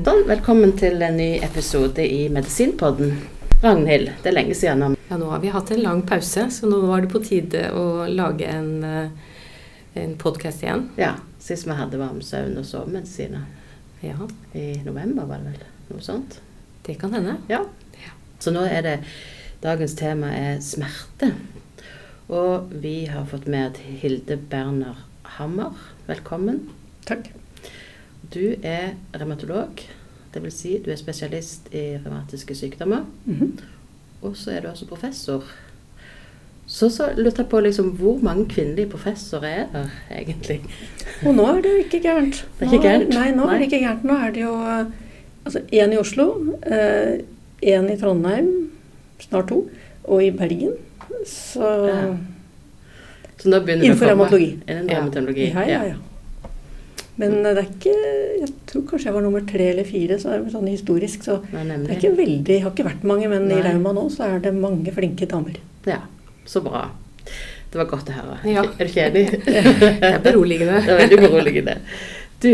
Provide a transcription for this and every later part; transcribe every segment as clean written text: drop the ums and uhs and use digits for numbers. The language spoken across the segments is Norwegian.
Velkommen til en ny episode i Medisinpodden. Ragnhild, det lenge siden nå. Ja, nå har vi hatt en lang pause, så nå var det på tide å lage en podcast igjen. Ja, sist vi hadde var om søvn og sovemedisiner. Ja. I november var det vel, noe sånt? Det kan hende. Ja. Så nå dagens tema smerte. Og vi har fått med Hilde Berner Hammer. Velkommen. Takk. Du revmatolog, det vil si du spesialist i revmatiske sykdommer, og så du også professor. Så lurte jeg på liksom, hvor mange kvinnelige professorer der egentlig? Og nå det jo ikke gærent. Det ikke gærent? Nei, nå det ikke gærent. Nå det jo en i Oslo, en i Trondheim, snart 2, og i Bergen. Så nå begynner innenfor revmatologi. Innenfor revmatologi, ja. Men det ikke, jeg tror kanskje jeg var nummer 3 eller 4, så det sånn historisk, så det ikke veldig, har ikke vært mange, men i Rauma nå så det mange flinke damer. Ja, så bra. Det var godt å høre. Ja. Er du ikke enig? Det beroligende. Det veldig beroligende. Du,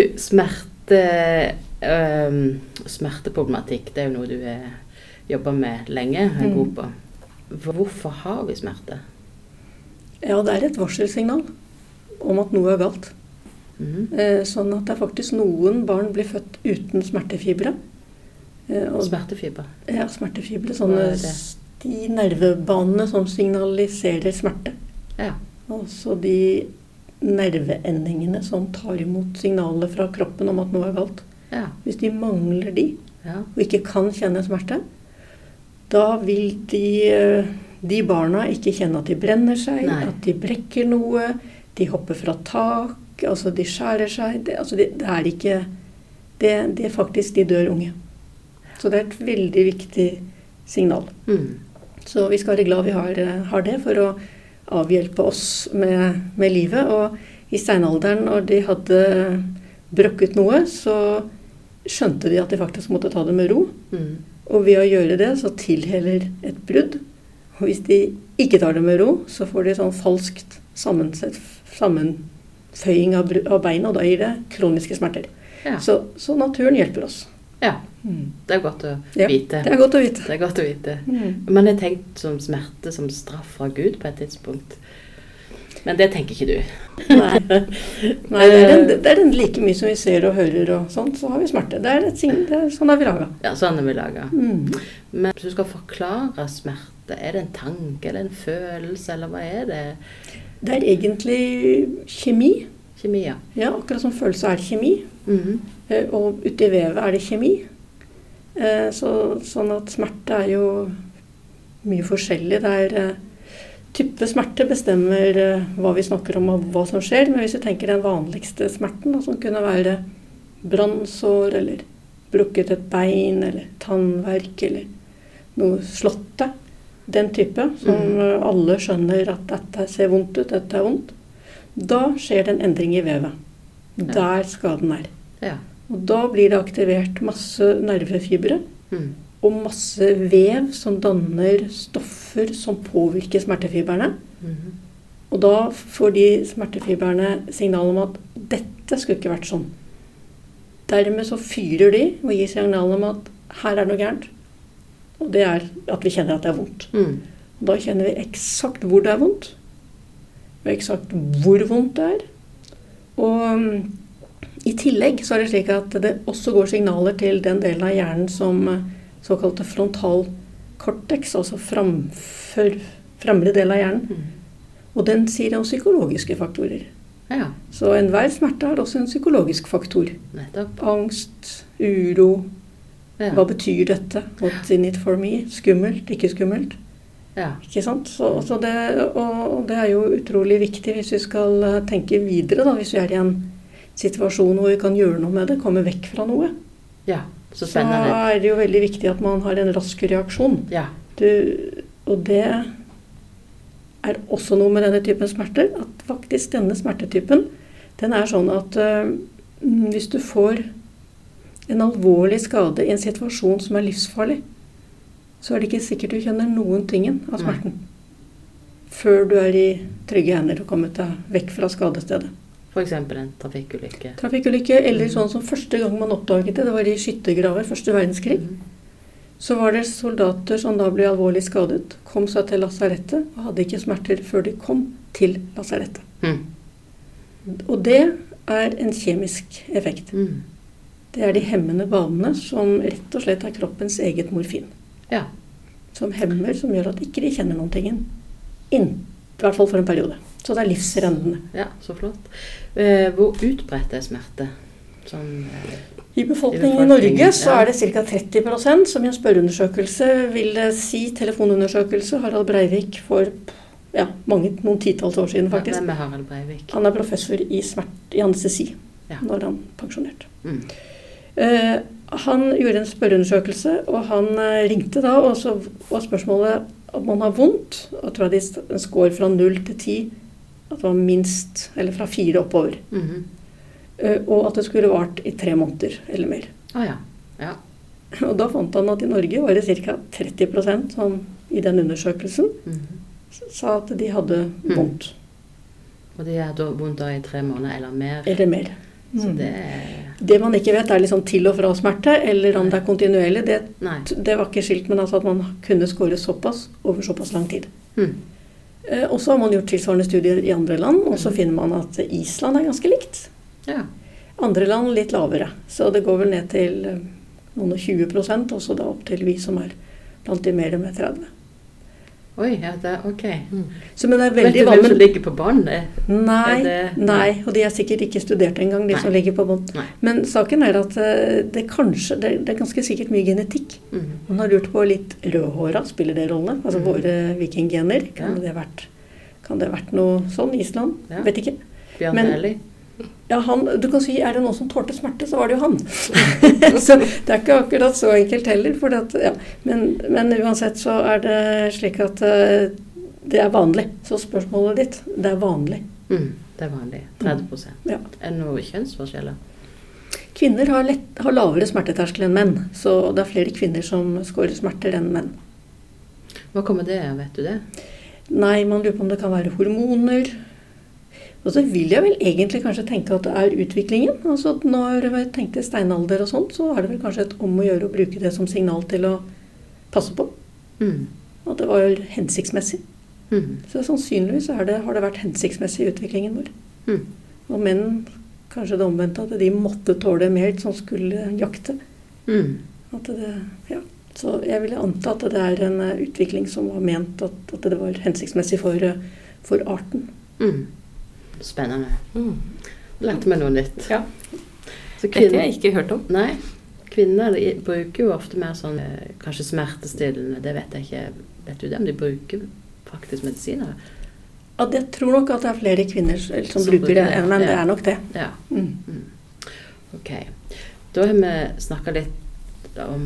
smerteproblematikk, det jo noe du jobber med lenge, god på. Hvorfor har vi smerte? Ja, det et varselsignal om at noe galt. Sånn at det faktisk noen barn blir født uten smertefibre. Smertefibre? Ja, smertefibre. Sånne de nervebanene som signaliserer smerte. Ja. Og så de nerveendingene som tar imot signaler fra kroppen om at noe galt. Ja. Hvis de mangler og ikke kan kjenne smerte, da vil de barna ikke kjenne at de brenner seg, at de brekker noe, de hopper fra tak, altså de skjærer seg, det ikke, det faktisk de dør unge. Så det et veldig viktig signal. Så vi skal være glad vi har det for å avhjelpe oss med livet. Og i steinalderen, når de hadde brukket noe, så skjønte de at de faktisk måtte ta det med ro. Og ved å gjøre det, så tilheller et brudd. Og hvis de ikke tar det med ro, så får de sånn falskt sammenføying av beina, og da gir det kroniske smerter. Ja. Så naturen hjelper oss. Ja, det godt å vite. Det godt å vite. Det godt å vite. Man har tenkt som smerte som straff fra Gud på et tidspunkt. Men det tenker ikke du. Nei, det den like mye som vi ser og hører og sånt, så har vi smerte. Sånn vi laget. Ja, sånn vi laget. Men hvis du skal forklare smerte, det en tanke eller en følelse, eller hva det? Det egentlig kjemi. Kjemi, ja. Ja, akkurat som følelse kjemi. Og ute i vevet det kjemi. Sånn at smerte jo mye forskjellig. Type smerte bestemmer hva vi snakker om og hva som skjer. Men hvis vi tenker den vanligste smerten, som kunne være brannsår, eller brukket et bein, eller tannverk, eller noe slåtte, den type, som alle skjønner at dette ser vondt ut, dette vondt, da skjer det en endring i vevet. Der skaden Ja. Og da blir det aktivert masse nervefibre, og masse vev som danner stoffer som påvirker smertefiberne. Og da får de smertefiberne signal om at dette skulle ikke vært sånn. Dermed så fyrer de og gir signal om at her noe gærent. Og det at vi kjenner at det vondt. Da kjenner vi eksakt hvor det vondt, og eksakt hvor vondt det Og i tillegg så det slik at det også går signaler til den delen av hjernen som såkalte frontalkortex, altså fremre del av hjernen. Og den sier om psykologiske faktorer. Ja. Så enhver smerte har også en psykologisk faktor. Nettopp. Angst, uro. Hva betyr dette? What's in it for me? Skummelt, ikke skummelt. Ja. Ikke sant? Så det jo utrolig viktig hvis vi skal tenke videre, da, hvis vi i en situasjon hvor vi kan gjøre noe med det, komme vekk fra noe. Ja, så spennende. Så det jo veldig viktig at man har en rask reaksjon. Ja. Og det også noe med denne typen smerter, at faktisk denne smertetypen, den sånn at hvis du får en alvorlig skade i en situasjon som livsfarlig, så det ikke sikkert du kjenner noen tingen av smerten. Før du i trygge hender og kommet deg vekk fra skadestedet. For eksempel en trafikkulykke. Trafikkulykke, eller sånn som første gang man oppdaget det var i skyttergraver, første verdenskrig. Så var det soldater som da ble alvorlig skadet, kom seg til lasarettet, og hadde ikke smerter før de kom til lasarettet. Og det er en kjemisk effekt. Det er de hemmende banene som rett og slett er kroppens eget morfin. Ja. Som hemmer, som gjør at ikke de kjenner noen ting inn. I hvert fall for en periode. Så det er livsrendende. Ja, så flott. Hvor utbredt er smerte? I befolkningen i Norge så er det ca. 30%, som i en spørreundersøkelse vil si, telefonundersøkelse, Harald Breivik for noen titalls år siden faktisk. Hvem er Harald Breivik? Han er professor i anestesi, når han pensjonerte. Han gjorde en spørreundersøkelse, og han ringte da, og så var spørsmålet at man har vondt, og jeg tror at en skår fra 0 til 10, at det var minst, eller fra 4 oppover. Og at det skulle vart i 3 måneder eller mer. Ja. Og da fant han at i Norge var det ca. 30% som i den undersøkelsen sa at de hadde vondt. Og de hadde vondt da i 3 måneder eller mer? Eller mer. Så det man ikke vet er liksom til og fra smerte, eller om det er kontinuerlig. Det var ikke skilt, men altså at man kunne skåre såpass over såpass lang tid. Og så har man gjort tilsvarende studier i andre land, og så finner man at Island er ganske likt. Ja. Andre land litt lavere, så det går vel ned til noen og 20%, og så da opp til vi som er blant de mer med 30. Oi, ja, det er ok. Så, men det er veldig veldig vanlig. Vet du hvem som ligger på bånd? Nei, og de er sikkert ikke studert engang, de som ligger på bånd. Men saken er at det er ganske sikkert mye genetikk. Man har lurt på litt rødhåra, spiller det rolle? Altså våre vikinggener. Kan det ha vært noe sånn i Island? Vet ikke. Bjørn Eli? Ja, du kan si, er det noen som tålte smerte, så var det jo han. Så det er ikke akkurat så enkelt heller. Men uansett så er det slik at det er vanlig. Så spørsmålet ditt, det er vanlig. Det er vanlig. 30%. Ja. Er det noe kjønnsforskjeller? Kvinner har lavere smerteterskel enn menn. Så det er flere kvinner som skårer smerter enn menn. Hva kommer det av, vet du det? Nei, man lurer på om det kan være hormoner. Og så vil jeg vel egentlig kanskje tenke at det er utviklingen. Altså at når jeg tenkte steinalder og sånt, så er det vel kanskje et om å gjøre å bruke det som signal til å passe på. At det var hensiktsmessig. Så sannsynligvis har det vært hensiktsmessig i utviklingen vår. Og menn kanskje det omvendte at de måtte tåle mer som skulle jakte. Så jeg ville anta at det er en utvikling som var ment at det var hensiktsmessig for arten. Spennende. Lærte meg noe nytt. Ja. Dette har jeg ikke hørt om. Nei. Kvinner bruker jo ofte mer sånn, kanskje smertestillende, det vet jeg ikke. Vet du det, om de bruker faktisk medisiner? Ja, jeg tror nok at det er flere kvinner som bruker det, men det er nok det. Ja. Ok. Da har vi snakket litt om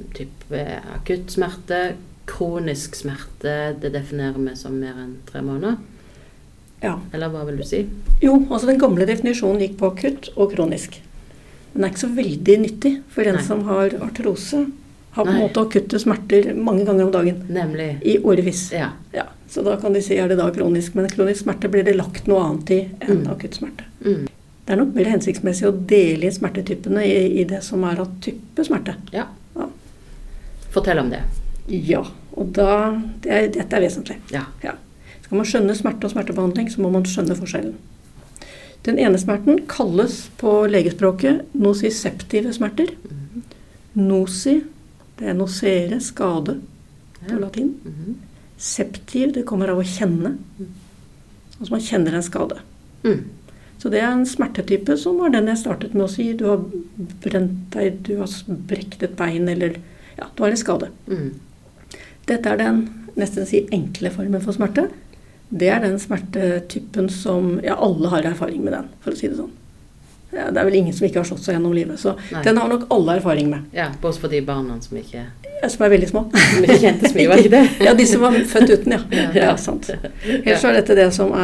akutt smerte, kronisk smerte, det definerer vi som mer enn 3 måneder. Ja. Eller hva vil du si? Jo, altså den gamle definisjonen gikk på akutt og kronisk. Den er ikke så veldig nyttig for en som har artrose. Har på en måte akutte smerter mange ganger om dagen. Nemlig. I årevis. Ja. Så da kan de si, er det da kronisk? Men kronisk smerte blir det lagt noe annet i enn akutt smerte. Det er nok mer hensiktsmessig å dele i smertetypene i det som er av type smerte. Ja. Fortell om det. Ja, og dette er vesentlig. Ja. Skal man skjønne smerte og smertebehandling, så må man skjønne forskjellen. Den ene smerten kalles på legespråket nociceptive smerter. Noci, det er nocere, skade på latin. Septiv, det kommer av å kjenne. Altså man kjenner en skade. Så det er en smertetype som var den jeg startet med å si. Du har brent deg, du har brekt et bein, eller du har en skade. Dette er den nesten enkle formen for smerte. Det er den smertetypen som alle har erfaring med den, for å si det sånn. Det er vel ingen som ikke har slått seg gjennom livet, så den har nok alle erfaring med. Ja, både for de barna som ikke... Som er veldig små. Som ikke kjente så mye, var ikke det? Ja, de som var født uten, ja. Sant. Ellers så er dette det som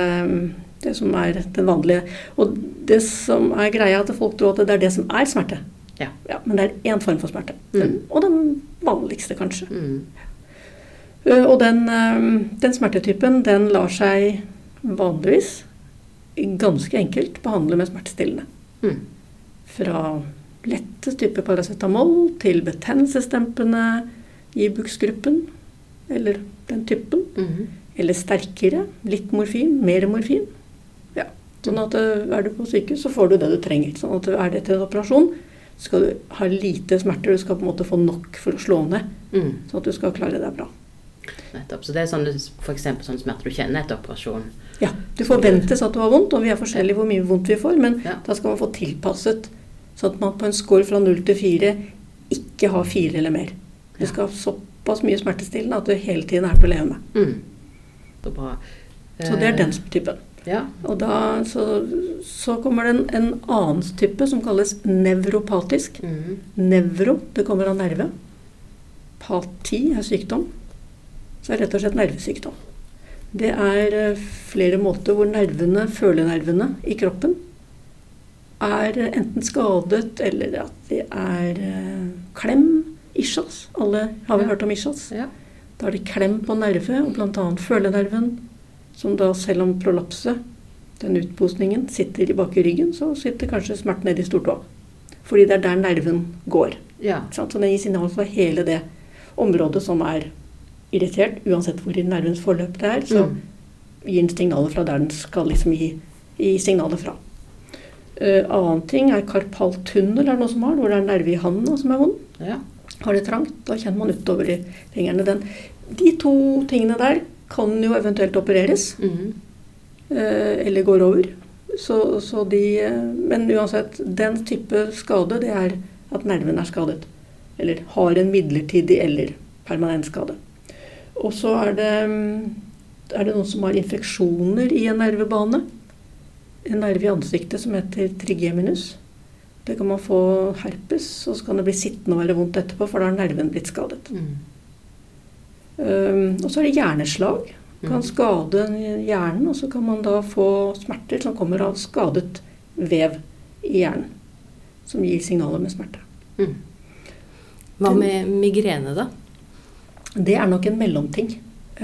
er den vanlige. Og det som er greia at folk tror at det er det som er smerte. Ja, men det er en form for smerte. Og den vanligste, kanskje. Og den smertetypen, den lar seg vanligvis ganske enkelt behandle med smertestillende. Fra lette type paracetamol til betennelsesdempende i buksgruppen, eller den typen. Eller sterkere, litt morfin, mer morfin. Ja, sånn at er du på sykehus, så får du det du trenger. Sånn at er det til en operasjon, skal du ha lite smerter, du skal på en måte få nok for å slå ned, sånn at du skal klare deg bra. Nettopp, så det sånn, for eksempel sånn smerter du kjenner etter operasjon? Ja, det forventes at du har vondt, og vi forskjellige hvor mye vondt vi får, men da skal man få tilpasset, sånn at man på en skål fra 0 til 4 ikke har 4 eller mer. Du skal ha såpass mye smertestillende at du hele tiden til å leve med. Så bra. Så det den typen. Ja. Og da så kommer det en annen type som kalles nevropatisk. Nevro, det kommer av nerve. Pati sykdom. Så rett og slett nervesykdom. Det flere måter hvor nervene, følenervene i kroppen, enten skadet, eller at de klem, ischias. Alle har vi hørt om ischias. Ja. Da det klem på nerve, og blant annet følenerven, som da selv om prolapset, den utposningen, sitter i bak i ryggen, så sitter kanskje smerten ned i stortåa. Fordi det der nerven går. Ja. Så den gir signal for hele det området som irritert, uansett hvor i nervens forløp det så gir den signaler fra der den skal liksom gi signaler fra. Annen ting karpaltunnel, noe som har, hvor det nerve i handen som vond. Ja. Har det trangt, da kjenner man utover i fingrene. De to tingene der kan jo eventuelt opereres, eller går over. Men uansett, den type skade, det at nerven skadet, eller har en midlertidig eller permanent skade. Og så det noen som har infeksjoner i en nervebane, en nerve i ansiktet som heter trigeminus. Det kan man få herpes, og så kan det bli sittende og være vondt etterpå, for da har nerven blitt skadet. Og så det hjerneslag. Kan skade hjernen, og så kan man da få smerter som kommer av skadet vev i hjernen, som gir signaler med smerte. Hva med migrene da? Det nok en mellomting.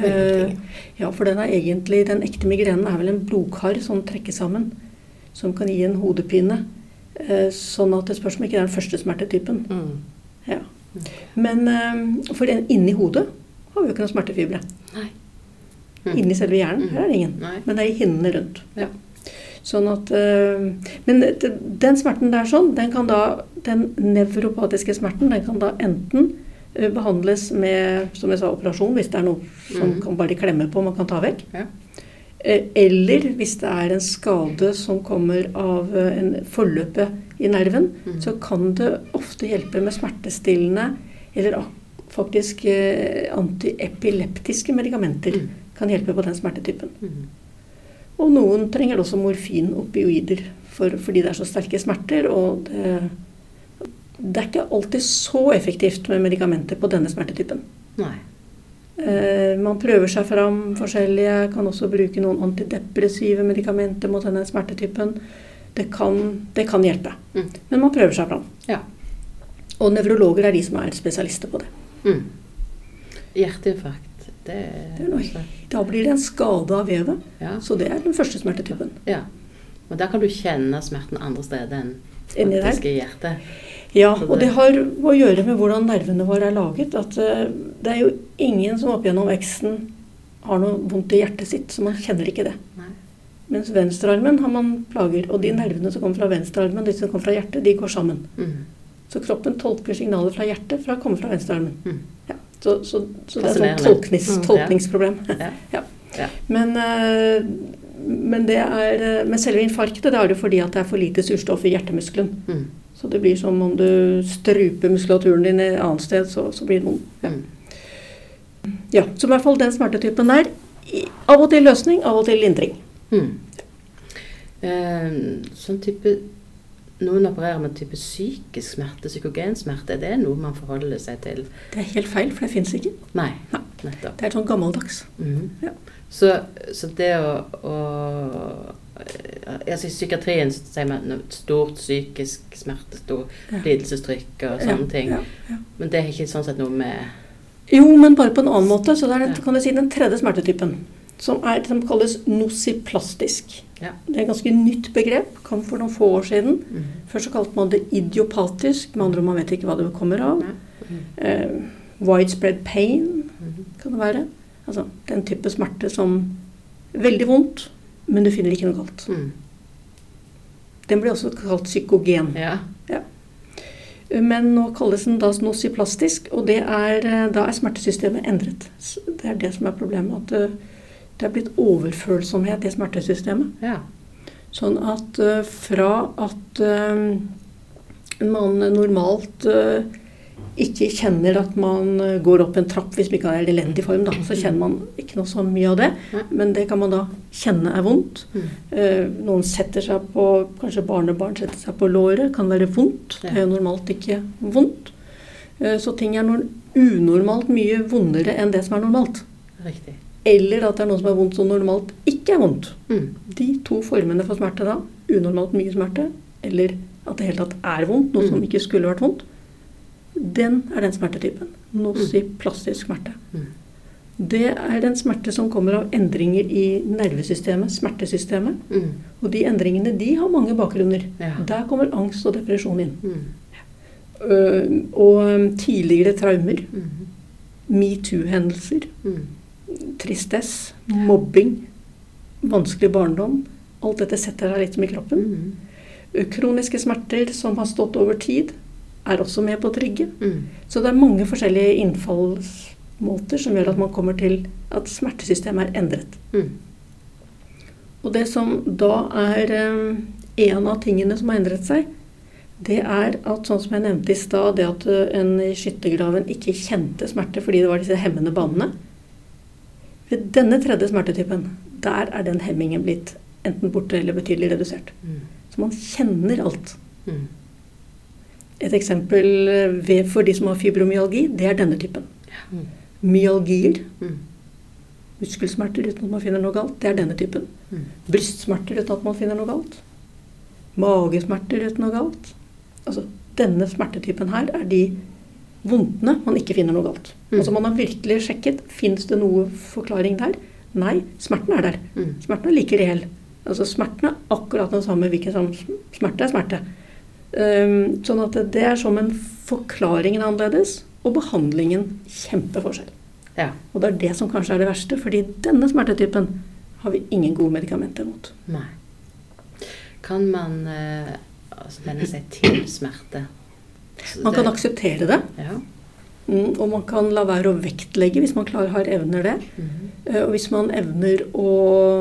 Ja, for den ekte migrenen vel en blodkar som trekker sammen, som kan gi en hodepine. Sånn at det spørs om ikke den første smertetypen. Ja. Men for inni hodet har vi jo ikke noen smertefibre. Nei. Inni selve hjernen, her det ingen. Nei. Men det i hinnene rundt. Ja. Sånn at, men den smerten der sånn, den nevropatiske smerten, den kan da enten behandles med, som jeg sa, operasjon, hvis det noe som kan bare klemme på, man kan ta vekk. Ja. Eller hvis det en skade som kommer av en forløpe i nerven, så kan det ofte hjelpe med smertestillende, eller faktisk antiepileptiske medikamenter kan hjelpe på den smertetypen. Og noen trenger også morfin, opioider, fordi det så sterke smerter, og det ikke alltid så effektivt med medikamenter på denne smertetypen. Nei. Man prøver seg fram forskjellige, kan også bruke noen antidepressive medikamenter mot denne smertetypen. Det kan hjelpe, men man prøver seg fram. Ja. Og nevrologer de som spesialister på det. Hjerteinfarkt, da blir det en skade av vevet, så det den første smertetypen. Ja, og der kan du kjenne smerten andre steder enn faktisk i hjertet. Ja, og det har å gjøre med hvordan nervene våre laget, at det jo ingen som opp gjennom veksten har noe vondt i hjertet sitt, så man kjenner ikke det. Nei. Mens venstrearmen har man plager, og de nervene som kommer fra venstrearmen, de som kommer fra hjertet, de går sammen. Så kroppen tolker signaler fra hjertet for å komme fra venstrearmen. Ja. Så det et sånt tolkningsproblem. Ja. Ja. Men selve infarktet, det det fordi at det for lite surstoff i hjertemuskelen. Så det blir som om du struper muskulaturen din et annet sted, så blir det vondt. Ja. Ja, så i hvert fall den smertetypen der, av og til løsning, av og til lindring. Sånn type, noen opererer med type psykisk smerte, psykogensmerte, det noe man forholder seg til? Det helt feil, for det finnes ikke. Nei, nettopp. Det sånn gammeldags. Ja. Så det i psykiatrien sier man stort psykisk smerte, stor lidelsestrykk og sånne ting. Ja. Men det ikke sånn sett noe med... Jo, men bare på en annen måte. Så det kan du si den tredje smertetypen. som kalles nociplastisk. Ja. Det et ganske nytt begrep, kom for noen få år siden. Først så kalte man det idiopatisk, med andre ord man vet ikke hva det kommer av. Widespread pain kan det være. Altså den type smerte som veldig vondt, men du finner ikke noe galt. Den blir også kalt psykogen. Ja. Men nå kalles den da nociplastisk, og da smertesystemet endret. Det det som problemet, at det blitt overfølsomhet i smertesystemet. Ja. Sånn at fra at man normalt ikke kjenner at man går opp en trapp hvis man ikke har elendig form, da, så kjenner man ikke noe så mye av det. Men det kan man da kjenne vondt. Noen setter seg på, kanskje barnebarn setter seg på låret, kan være vondt. Det jo normalt ikke vondt. Så ting unormalt mye vondere enn det som normalt. Riktig. Eller at det noe som vondt som normalt ikke vondt. De to formene for smerte da, unormalt mye smerte, eller at det hele tatt vondt, noe som ikke skulle vært vondt, den den smertetypen. Nociplastisk smerte. Det en smerte som kommer av endringer i nervesystemet, smertesystemet. Og de endringene, de har mange bakgrunner. Ja. Der kommer angst og depresjon inn. Og tidligere traumer. MeToo-hendelser. Tristess, mobbing, vanskelig barndom. Alt dette setter seg litt som i kroppen. Kroniske smerter som har stått over tid, også med på å trigge. Så det mange forskjellige innfallsmåter som gjør at man kommer til at smertesystemet endret. Og det som da en av tingene som har endret seg, det at, sånn som jeg nevnte i sted, det at en i skyttergraven ikke kjente smerte fordi det var disse hemmende banene. Ved denne tredje smertetypen, der den hemmingen blitt enten borte eller betydelig redusert. Så man kjenner alt. Et eksempel for de som har fibromyalgi, det denne typen. Myalgier, muskelsmerter uten at man finner noe galt, det denne typen. Brystsmerter uten at man finner noe galt. Magesmerter uten noe galt. Altså, denne smertetypen her de vondtene man ikke finner noe galt. Altså man har virkelig sjekket, finnes det noe forklaring der? Nei, smerten der. Smerten like reell. Altså smerten akkurat den samme, hvilken som smerte smerte. Sånn at det som en forklaring annerledes, og behandlingen kjempeforskjell. Ja. Og det det som kanskje det verste, fordi denne smertetypen har vi ingen gode medikamenter mot. Nei. Kan man venne seg til smerte? Man kan akseptere det. Ja. Og man kan la være å vektlegge hvis man har evner det. Og hvis man evner å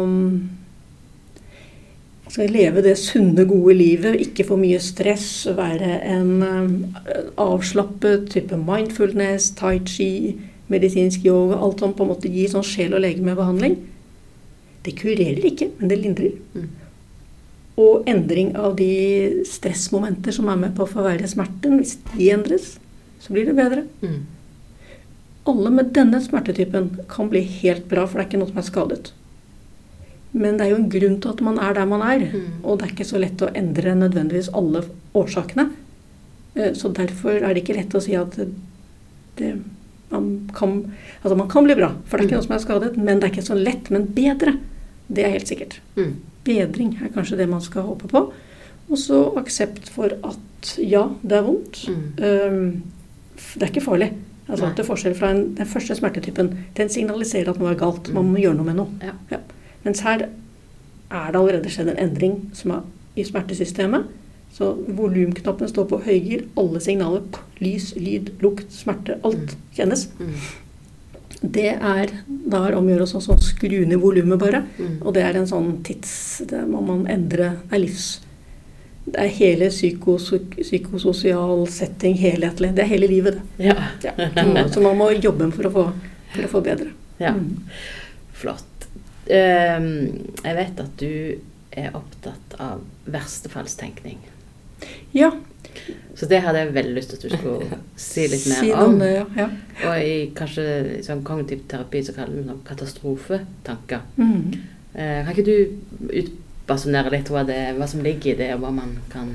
leve det sunne, gode livet, ikke få mye stress, være en avslappet type mindfulness, tai chi, medisinsk yoga, alt som på en måte gir sånn sjel- og legemebehandling. Det kurerer ikke, men det lindrer. Og endring av de stressmomenter som med på å forverre smerten, hvis de endres, så blir det bedre. Alle med denne smertetypen kan bli helt bra, for det ikke noe som skadet. Men det jo en grunn til at man der man og det ikke så lett å endre nødvendigvis alle årsakene. Så derfor det ikke lett å si at man kan bli bra, for det ikke noe som skadet, men det ikke så lett, men bedre. Det helt sikkert. Bedring kanskje det man skal håpe på. Og så aksept for at ja, det vondt. Det ikke farlig. Altså til forskjell fra den første smertetypen, den signaliserer at noe galt, man må gjøre noe med noe. Ja. Mens her det allerede skjedd en endring som i smertesystemet. Så volumknappen står på høygir, alle signaler, lys, lyd, lukt, smerte, alt kjennes. Det da omgjør oss sånn skru ned volumet bare. Og det en sånn det må man endre, det livs. Det hele psykososial setting, helhetlig. Det hele livet, det. Ja. Så man må jobbe for å få bedre. Ja, flott. Jeg vet at du opptatt av verstefallstenkning. Ja. Så det hadde jeg veldig lyst til at du skulle si litt mer om. Det, ja. Og i kanskje sånn kognitiv terapi så kaller vi det katastrofetanker. Kan ikke du utbasunere litt hva som ligger i det, og hva man kan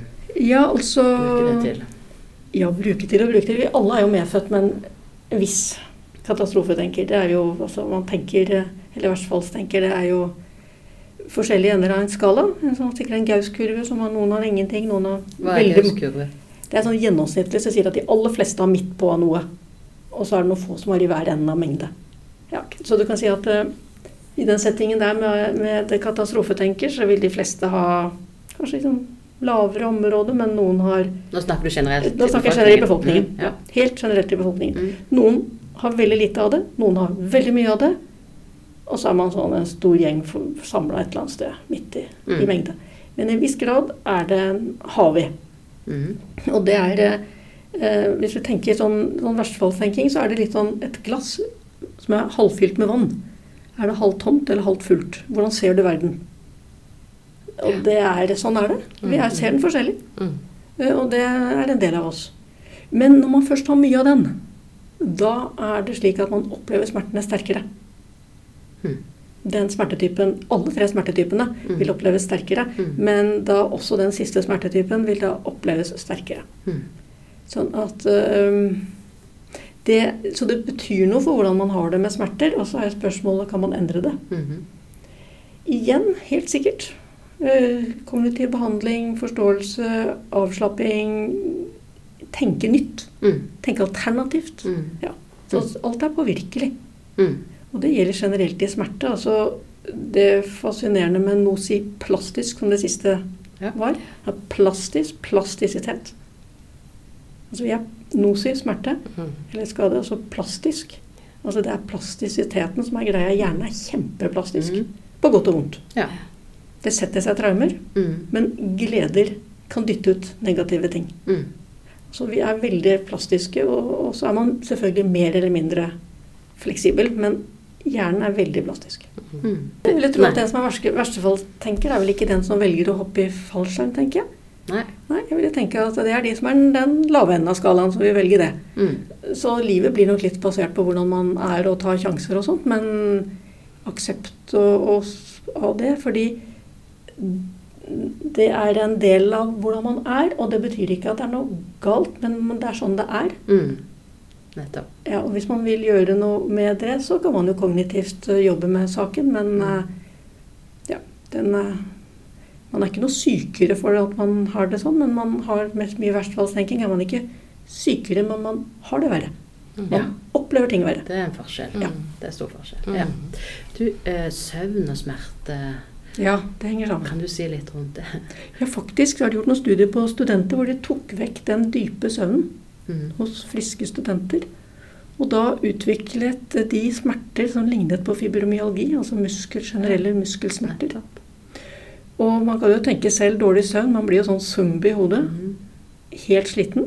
bruke det til? Ja, bruke til. Vi alle jo medfødt med en viss katastrofetenker. Det jo, altså man tenker, eller verstfallstenker, det jo forskjellige ender av en skala. Sikkert en Gauss-kurve, som noen har ingenting, noen har Hva Gauss-kurve? Det sånn gjennomsnittlig, så sier at de aller fleste har midt på noe. Og så det noen få som har i hver enden av mengde. Ja, så du kan si at i den settingen der med det katastrofetenker, så vil de fleste ha kanskje liksom lavere område, men noen har... Nå snakker du generelt Nå snakker jeg generelt i befolkningen. Ja. Helt generelt i befolkningen. Noen har veldig lite av det, noen har veldig mye av det, og så man sånn en stor gjeng samlet et eller annet sted midt i mengde. Men i en viss grad det har vi. Og det hvis vi tenker sånn verstfallstenking, så det litt sånn et glass som halvfylt med vann. Det halvt tomt eller halvt fullt? Hvordan ser du verden? Og det sånn det. Vi ser den forskjellig. Og det en del av oss. Men når man først har mye av den, da det slik at man opplever smertene sterkere. Den smertetypen, alle 3 smertetypene vil oppleves sterkere, men da også den siste smertetypen vil da oppleves sterkere. Sånn at så det betyr noe for hvordan man har det med smerter, og så spørsmålet, kan man endre det? Igjen, helt sikkert. Kognitiv behandling, forståelse, avslapping, tenke nytt, tenke alternativt. Ja. Så alt påvirkelig. Og det gjelder generelt i smerte. Altså, det fascinerende med nociplastisk, som det siste var, plastisitet. Altså vi noci, smerte, eller skade, altså plastisk. Altså det plastisiteten som greia. Hjernen kjempeplastisk, på godt og vondt. Ja. Det setter seg traumer, men gleder kan dytte ut negative ting. Så vi veldig plastiske, og så man selvfølgelig mer eller mindre fleksibel, men hjernen veldig plastisk. Jeg vil tro at den som verstefallstenker vel ikke den som velger å hoppe i fallskjerm, tenker jeg. Nei, jeg vil tenke at det de som den lave enden av skalaen som vil velge det. Så livet blir nok litt basert på hvordan man og tar sjanser og sånt, men aksept av det, fordi det en del av hvordan man og det betyr ikke at det noe galt, men det sånn det Nettopp. Ja, og hvis man vil gjøre noe med det, så kan man jo kognitivt jobbe med saken, men ja, man ikke noe sykere for at man har det sånn, men man har mest mye verstfallstenking, man ikke sykere, men man har det verre. Man opplever ting verre. Det en forskjell. Ja. Det stor forskjell. Ja. Du, søvn og smerte... Ja, det henger sammen. Kan du si litt rundt det? Ja, faktisk har de gjort noen studier på studenter hvor de tok vekk den dype søvnen hos friske studenter. Og da utviklet de smerter som lignet på fibromyalgi, altså generelle muskelsmerter. Og man kan jo tenke selv dårlig søvn, man blir jo sånn zombie i hodet, helt sliten.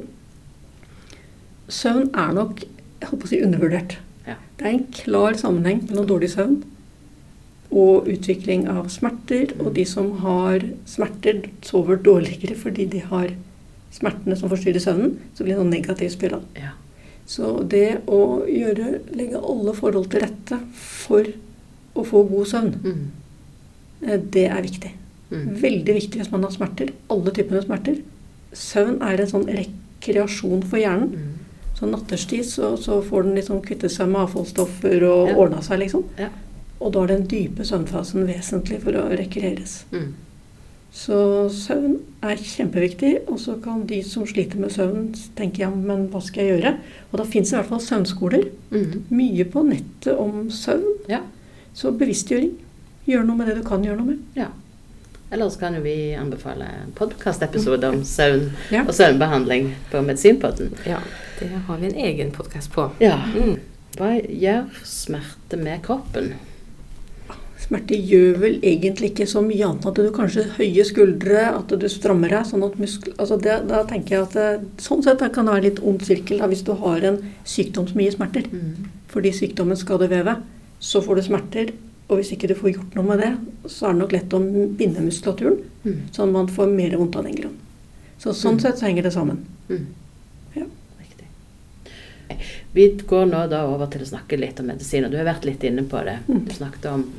Søvn nok, jeg holdt på å si, undervurdert. Ja. Det en klar sammenheng mellom dårlig søvn og utvikling av smerter, og de som har smerter sover dårligere fordi de har smertene som forstyrrer søvnen, så blir det en negativ spiral. Ja. Så det å legge alle forhold til rette for å få god søvn, det viktig. Veldig viktig hvis man har smerter, alle typene smerter. Søvn en sånn rekreasjon for hjernen. Så natterstid så får den liksom kvitte seg med avfallsstoffer og ordne seg liksom. Ja. Og da den dype søvnfasen vesentlig for å rekreeres. Så søvn kjempeviktig, og så kan de som sliter med søvn tenke, ja, men hva skal jeg gjøre? Og da finnes det i hvert fall søvnskoler. Mye på nettet om søvn. Ja. Så bevisstgjøring. Gjør noe med det du kan gjøre noe med. Ja. Ellers kan jo vi anbefale en podcast-episode om søvn og søvnbehandling på Medisinpodden. Ja, det har vi en egen podcast på. Ja. Hva gjør smerte med kroppen? Smerte gjør vel egentlig ikke så mye annet at du kanskje høye skuldre, at du strammer deg, sånn at altså da tenker jeg at sånn sett det kan være litt ond sirkel da, hvis du har en sykdom som gir smerter. Fordi sykdommen skader vevet, så får du smerter, og hvis ikke du får gjort noe med det, så det nok lett å binde muskulaturen, sånn at man får mer vondt av den grunn. Så sånn sett så henger det sammen. Ja. Riktig. Vi går nå da over til å snakke litt om medisin, og du har vært litt inne på det. Du snakket om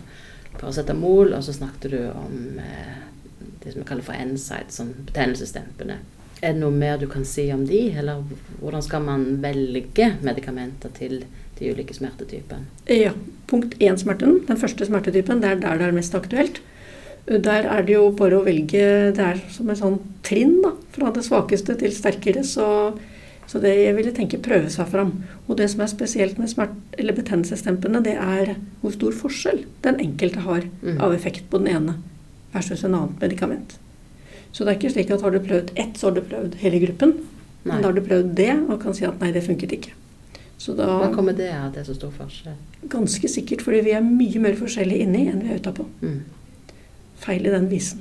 paracetamol, og så snakket du om det som vi kaller for NSAID, som betennelsesdempende Er det noe mer du kan si om de, eller hvordan skal man velge medikamenter til de ulike smertetypene? Ja, punkt 1-smerten, den første smertetypen, det er der det er mest aktuelt. Der er det jo bare å velge, det er som en sånn trinn da, fra det svakeste til sterkere, så det jeg ville tenke prøve seg fram. Og det som er spesielt med eller betennelsesdempende, det er hvor stor forskjell den enkelte har av effekt på den ene versus en annet medikament. Så det er ikke slik at har du prøvd ett, så har du prøvd hele gruppen. Nei. Men da har du prøvd det, og kan si at nei, det funket ikke. Så da, hva kommer det av at det er så stor forskjell? Ganske sikkert, fordi vi er mye mer forskjellige inni enn vi er utapå. Feil i den visen.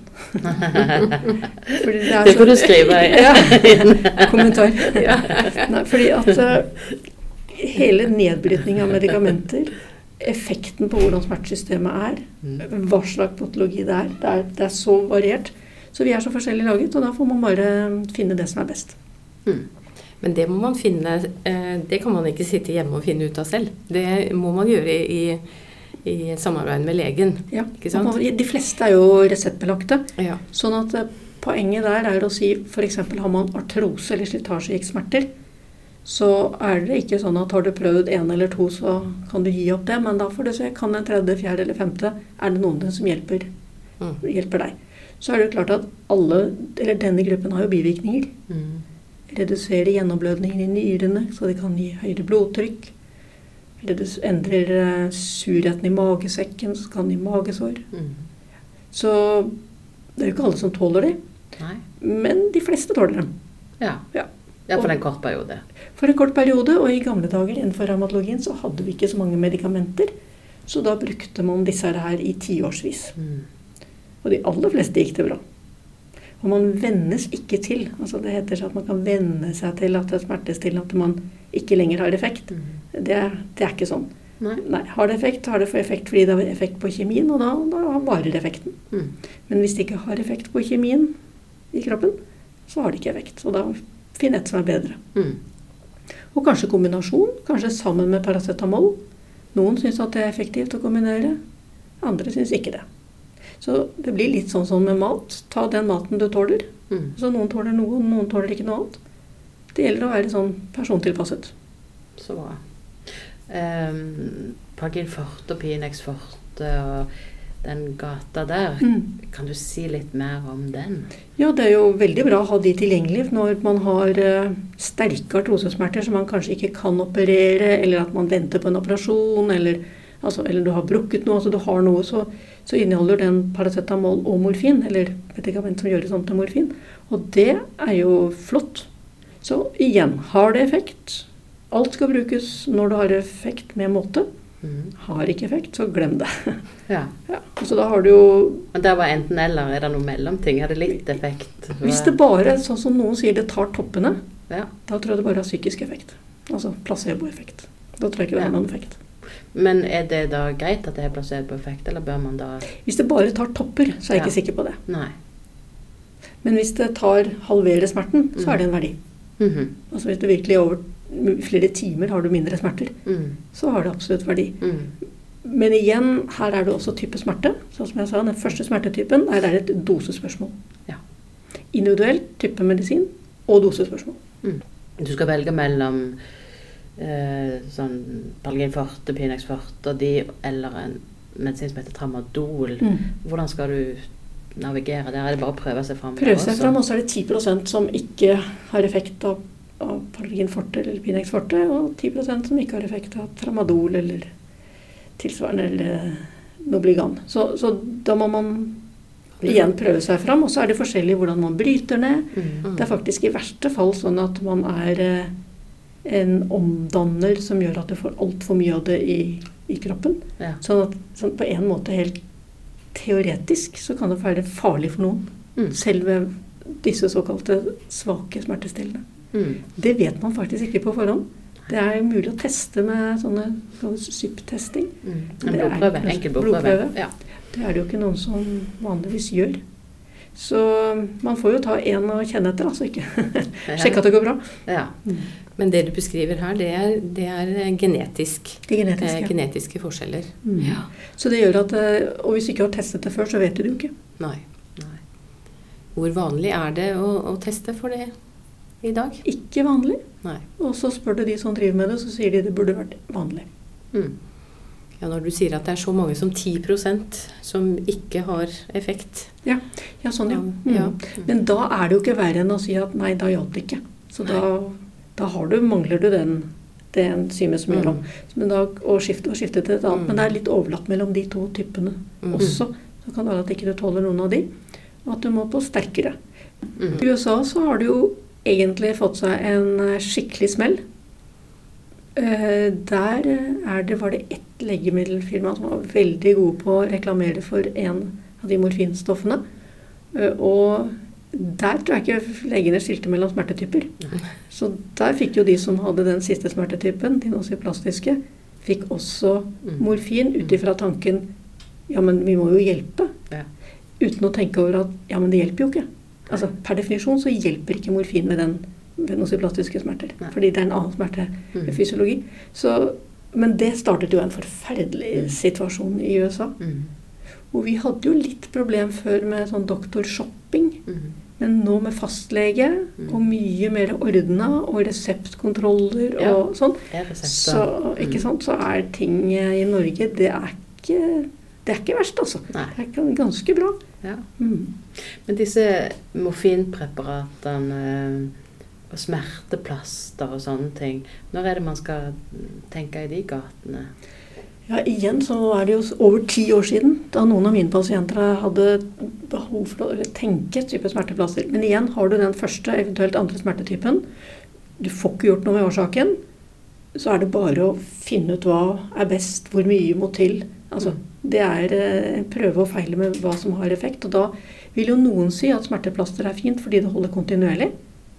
Det får du skrive i kommentar. Nei, fordi at hele nedbrytning av medikamenter, effekten på hvordan smertesystemet er, hva slags patologi det er så variert. Så vi er så forskjellig laget, og da får man bare finne det som er best. Men det må man finne, det kan man ikke sitte hjemme og finne ut av selv. Det må man gjøre i samarbeid med legen, ikke sant? De fleste er jo reseptbelagte, sånn at poenget der er å si, for eksempel har man artrose eller slitasjegiktsmerter, så er det ikke sånn at har du prøvd 1 eller 2, så kan du gi opp det, men da får du se, kan en 3., 4. eller 5. er det noen som hjelper deg. Så er det jo klart at denne gruppen har jo bivirkninger. Redusere gjennomblødninger i nyrene, så det kan gi høyere blodtrykk. Endrer surheten i magesekken, så kan det gi magesår. Så det er jo ikke alle som tåler det. Nei. Men de fleste tåler dem. Ja, for en kort periode. For en kort periode, og i gamle dager innenfor revmatologien så hadde vi ikke så mange medikamenter, så da brukte man disse her i 10-årsvis. Og de aller fleste gikk det bra. Og man vennes ikke til, altså det heter seg at man kan venne seg til at det er smertestillende, at man ikke lenger har effekt. Det er ikke sånn. Nei, har det effekt fordi det har effekt på kjemien, og da varer effekten. Men hvis det ikke har effekt på kjemien i kroppen, så har det ikke effekt. Så da finn et som er bedre. Og kanskje kombinasjon, kanskje sammen med paracetamol. Noen synes at det er effektivt å kombinere, andre synes ikke det. Så det blir litt sånn som med mat. Ta den maten du tåler. Så noen tåler noe, noen tåler ikke noe annet. Det gjelder å være sånn persontilpasset. Så bra. Pargin forte og Pinex forte og den gata der. Kan du si litt mer om den? Ja, det er jo veldig bra å ha de tilgjengelig når man har sterke artrosesmerter som man kanskje ikke kan operere, eller at man venter på en operasjon, eller du har brukket noe, altså du har noe, så inneholder den paracetamol og morfin, eller medikament som gjøres om til morfin. Og det er jo flott. Så igjen, har det effekt? Alt skal brukes når det har effekt med måte. Har ikke effekt, så glem det. Så da har du jo... Men det var enten eller, er det noe mellomting? Er det litt effekt? Hvis det bare, sånn som noen sier, det tar toppene, da tror jeg det bare har psykisk effekt. Altså placeboeffekt. Da tror jeg ikke det har noen effekt. Men er det da greit at det er placeboeffekt, eller bør man da... Hvis det bare tar topper, så er jeg ikke sikker på det. Nei. Men hvis det halverer smerten, så er det en verdi. Altså hvis det virkelig over flere timer har du mindre smerter, så har det absolutt verdi. Men igjen, her er det også type smerte. Sånn som jeg sa, den første smertetypen, der er det et dosespørsmål. Individuelt type medisin og dosespørsmål. Du skal velge mellom sånn Pargin forte, Pinex forte og eller en medisin som heter Tramadol. Hvordan skal du navigere der? Er det bare å prøve seg frem? Prøve seg frem, og så er det 10% som ikke har effekt av Pargin forte eller Pinex forte, og 10% som ikke har effekt av Tramadol eller tilsvarende eller Nobligan. Så da må man igjen prøve seg frem, og så er det forskjellig hvordan man bryter ned. Det er faktisk i verste fall sånn at man er en omdanner som gjør at du får alt for mye av det i kroppen. Sånn at på en måte helt teoretisk så kan det være farlig for noen. Selv ved disse såkalte svake smertestillende. Det vet man faktisk ikke på forhånd. Det er mulig å teste med sånne SYP-testing. En blodprøve, enkel blodprøve. Det er det jo ikke noen som vanligvis gjør. Så man får jo ta en og kjenne etter, altså ikke sjekke at det går bra. Men det du beskriver her, det er genetisk. Det er genetisk, genetiske forskjeller. Så det gjør at, og hvis du ikke har testet det før, så vet du det jo ikke. Nei. Hvor vanlig er det å teste for det? i dag? Ikke vanlig. Nei. Og så spør du de som driver med det, så sier de det burde vært vanlig. Ja, når du sier at det er så mange som 10% som ikke har effekt. Ja sånn ja. Men da er det jo ikke verre enn å si at nei, da hjalp det ikke. Så da mangler du det enzymet som gjør om. Men da å skifte til et annet. Men det er litt overlapp mellom de to typene også. Så kan det være at ikke du tåler noen av de, og at du må på sterkere. I USA så har det jo egentlig fått seg en skikkelig smell. Der var det ett legemiddelfirma som var veldig gode på å reklamere for en av de morfinstoffene. Og der tror jeg ikke legene skilte mellom smertetyper. Så der fikk jo de som hadde den siste smertetypen, de nociplastiske, fikk også morfin utifra tanken ja, men vi må jo hjelpe. Uten å tenke over at ja, men det hjelper jo ikke. Altså, per definisjon så hjelper ikke morfin med nociplastiske smerter. Fordi det er en annen smertefysiologi. Men det startet jo en forferdelig situasjon i USA. Og vi hadde jo litt problem før med sånn doktorshopping. Men nå med fastlege og mye mer ordna og reseptkontroller og sånn, så er ting i Norge, det er ikke verst, altså. Nei. Det er ganske bra. Ja. Men disse morfinpreparatene og smerteplaster og sånne ting, når er det man skal tenke i de gatene? Ja, igjen så er det jo over 10 år siden, da noen av mine pasienter hadde behov for å tenke type smerteplaster. Men igjen har du den første, eventuelt andre smertetypen. Du får ikke gjort noe med årsaken. Så er det bare å finne ut hva er best, hvor mye må til. Altså, det er en prøve og feile med hva som har effekt. Og da vil jo noen si at smerteplaster er fint fordi det holder kontinuerlig.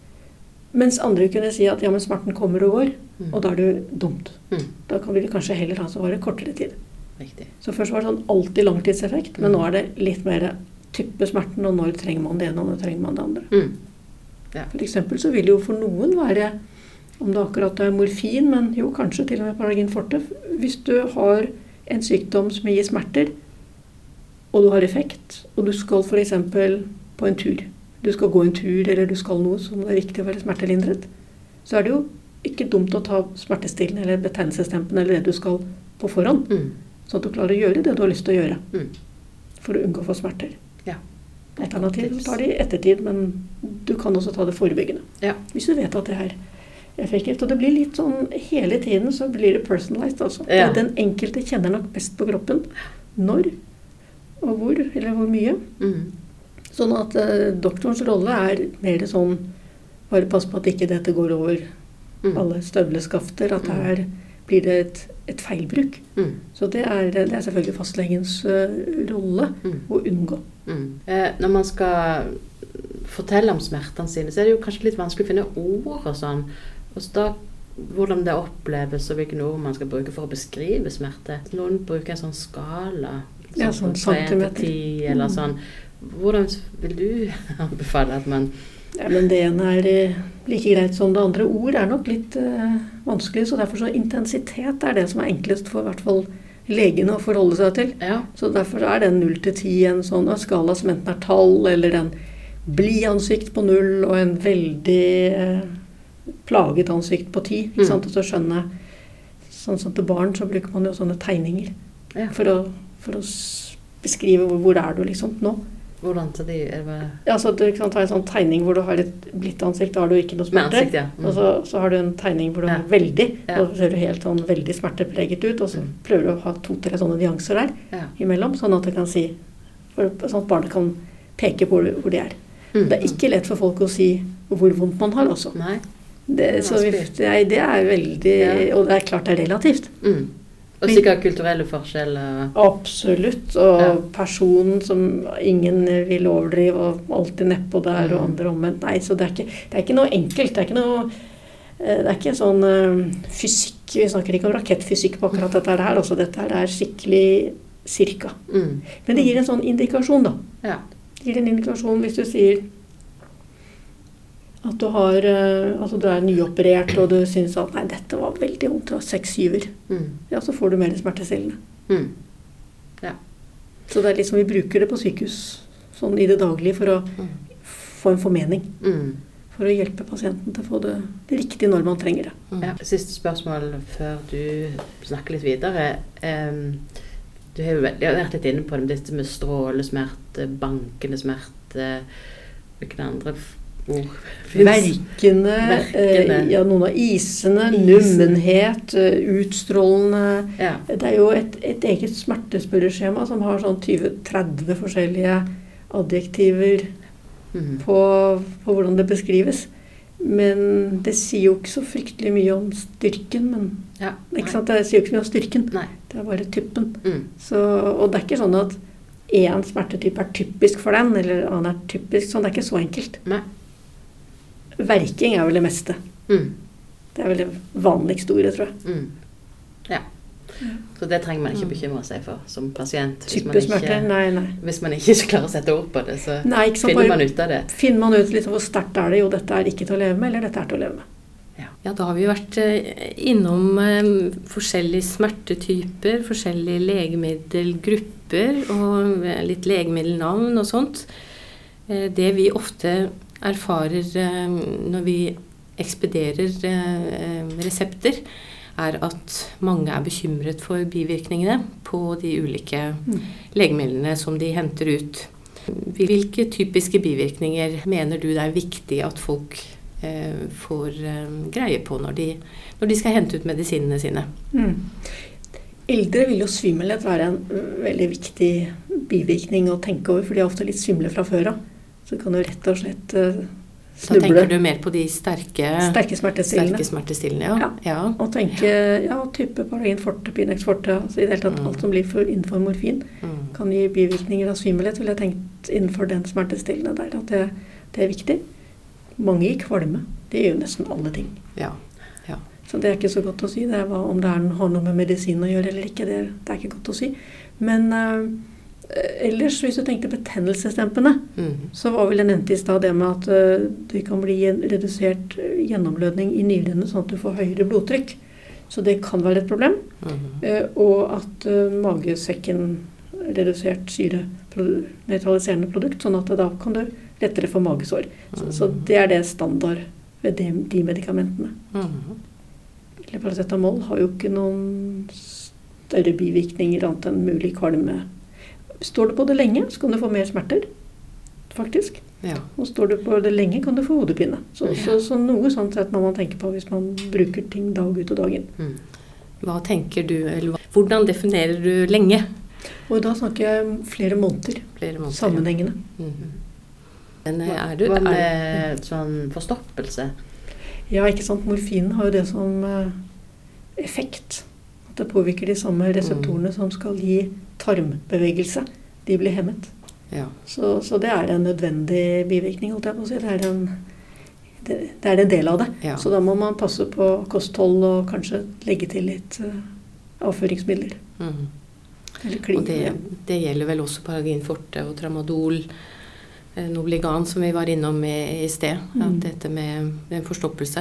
Mens andre kunne si at ja, men smerten kommer og går, og da er det dumt. Da vil det kanskje heller vare kortere tid. Riktig. Så først var det sånn alltid langtidseffekt, men nå er det litt mer type smerten, og når trenger man det ene, og når trenger man det andre. For eksempel så vil det jo for noen være, om det akkurat er morfin, men jo kanskje til og med Paragin forte, hvis du har en sykdom som gir smerter, og du har effekt, og du skal for eksempel på en tur. Du skal gå en tur, eller du skal noe som det er viktig å være smertelindret. Så er det jo ikke dumt å ta smertestillende eller betennelsesdempende eller det du skal på forhånd. Så at du klarer å gjøre det du har lyst til å gjøre. For å unngå å få smerter. Ja. Alternativt tar det i ettertid, men du kan også ta det forebyggende. Ja. Hvis du vet at det er effektivt. Og det blir litt sånn, hele tiden så blir det personalized, altså. Ja. Den enkelte kjenner nok best på kroppen. Når, og hvor, eller hvor mye. Sånn at doktorens rolle er mer sånn, bare pass på at ikke dette går over alle støvleskafter, at her blir det et feilbruk. Så det er selvfølgelig fastlegens rolle å unngå. Når man skal fortelle om smertene sine, så er det jo kanskje litt vanskelig å finne ord og sånn. Og så da, hvordan det oppleves, og hvilke ord man skal bruke for å beskrive smerte. Noen bruker en sånn skala, sånn centimeter. 10 eller sånn. Hvordan vil du anbefale at man... Ja, men det ene er like greit som det andre. Ord er nok litt vanskelig, så derfor så intensitet er det som er enklest for i hvert fall legene å forholde seg til. Ja. Så derfor er den 0 til 10 en sånn skala som enten er tall, eller en blid ansikt på 0, og en veldig plaget ansikt på 10. Ikke sant? Og så skjønne, sånn som til barn så bruker man jo sånne tegninger for å beskrive hvor er du liksom nå. Hvordan til de? Ja, så du kan ta en sånn tegning hvor du har et blidt ansikt, da har du ikke noe smerte. Ansikt, ja. Og så har du en tegning hvor du har veldig, og så ser du helt sånn veldig smertepreget ut, og så prøver du å ha 2-3 sånne nyanser der imellom, sånn at det kan si, sånn at barnet kan peke på hvor det er. Det er ikke lett for folk å si hvor vondt man har også. Nei. Det er veldig, og det er klart det er relativt. Og sikkert kulturelle forskjeller. Absolutt, og personen som ingen vil overdrive, og alltid nedpå der, og andre omvendt. Nei, så det er ikke noe enkelt, det er ikke sånn fysikk, vi snakker ikke om rakettfysikk på akkurat dette her, altså dette her er skikkelig cirka. Men det gir en sånn indikasjon da. Ja. Det gir en indikasjon hvis du sier at du er nyoperert, og du synes at nei, dette var veldig vondt, det var 6-7-er. Ja, så får du mer smertestillende. Ja. Så det er liksom vi bruker det på sykehus, sånn i det daglige, for å få en formening. for å hjelpe pasienten til å få det riktig når man trenger det. Ja, siste spørsmål før du snakker litt videre. Du har jo vært litt inne på det, dette med strålesmerte, bankende smerte, hvilke andre ord finnes? Verkene, ja, noen av isene, nummenhet, utstrålende. Ja. Det er jo et eget smertespørreskjema som har sånn 20-30 forskjellige adjektiver på hvordan det beskrives. Men det sier jo ikke så fryktelig mye om styrken, men ikke sant? Det sier jo ikke mye om styrken. Nei. Det er bare typen. Så, og det er ikke sånn at en smertetype er typisk for den, eller annen er typisk, sånn det er ikke så enkelt. Nei. Verking er vel det meste. Det er vel det vanligste ordet, tror jeg. Ja. Så det trenger man ikke bekymre seg for som pasient. Typesmerter, nei. Hvis man ikke klarer å sette ord på det, så finner man ut av det. Finner man ut litt hvor sterkt er det, jo dette er ikke til å leve med, eller dette er til å leve med. Ja, da har vi vært innom forskjellige smertetyper, forskjellige legemiddelgrupper og litt legemiddelnavn og sånt. Det vi ofte erfarer når vi ekspederer resepter, er at mange er bekymret for bivirkningene på de ulike legemidlene som de henter ut. Hvilke typiske bivirkninger mener du det er viktig at folk får greie på når de skal hente ut medisinene sine? Eldre vil jo svimmelhet være en veldig viktig bivirkning å tenke over, for de er ofte litt svimle fra før av. Så det kan jo rett og slett snuble. Da tenker du mer på de sterke smertestillende, ja. Og tenke, type Paragin forte, Pinex forte, altså i det hele tatt alt som blir innenfor morfin, kan gi bivirkninger av svimmelhet, vil jeg tenkt innenfor den smertestillende der, at det er viktig. Mange gir kvalme. Det gjør jo nesten alle ting. Ja. Så det er ikke så godt å si. Det om det har noe med medisin å gjøre eller ikke, det er ikke godt å si. Men ellers, hvis du tenkte betennelsesdempende, så var vel det nevnt i sted det med at det kan bli redusert gjennomblødning i nyrene, sånn at du får høyere blodtrykk. Så det kan være et problem. Og at magesekken redusert syre-neutraliserende produkt, sånn at da kan du lettere få magesår. Så det er det standard ved de medikamentene. Paracetamol har jo ikke noen større bivirkninger annet enn mulig kvalme. Står du på det lenge, så kan du få mer smerter, faktisk. Ja. Og står du på det lenge, kan du få hodepine. Så noe sånt sett må man tenke på hvis man bruker ting dag ut og dag inn. Hva tenker du, eller hvordan definerer du lenge? Og da snakker jeg flere måneder sammenhengende. Men hva med sånn forstoppelse? Ja, ikke sant. Morfinen har jo det som effekt. At det påvirker de samme reseptorene som skal gi tarmbevegelse. De blir hemmet. Ja. Så det er en nødvendig bivirkning, holdt jeg på å si. Det er en del av det. Ja. Så da må man passe på kosthold og kanskje legge til litt avføringsmidler. Og det gjelder vel også Paragin forte og Tramadol, Nobligan, som vi var innom i sted. At dette med forstoppelse.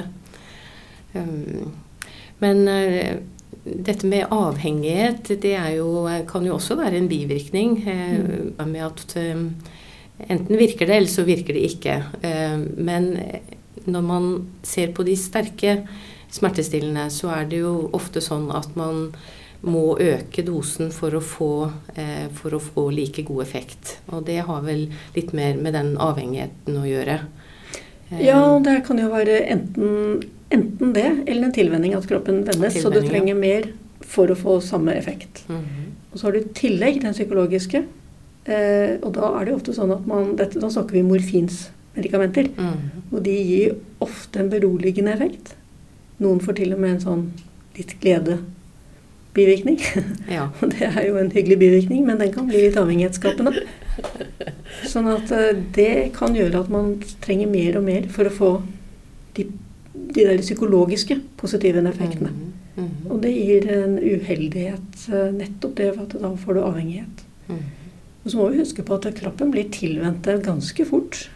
Men dette med avhengighet, det kan jo også være en bivirkning. Med at enten virker det, eller så virker det ikke. Men når man ser på de sterke smertestillende, så er det jo ofte sånn at man må øke dosen for å få like god effekt. Og det har vel litt mer med den avhengigheten å gjøre. Ja, det kan jo være enten det, eller en tilvenning at kroppen vendes, så du trenger mer for å få samme effekt. Og så har du i tillegg den psykologiske, og da er det ofte sånn at da snakker vi morfinsmedikamenter, og de gir ofte en beroligende effekt. Noen får til og med en sånn litt bivirkning. Ja. Og det er jo en hyggelig bivirkning, men den kan bli litt avhengighetsskapende. Sånn at det kan gjøre at man trenger mer og mer for å få de der psykologiske positive effektene. Og det gir en uheldighet, nettopp det, for at da får du avhengighet. Og så må vi huske på at kroppen blir tilvendt ganske fort.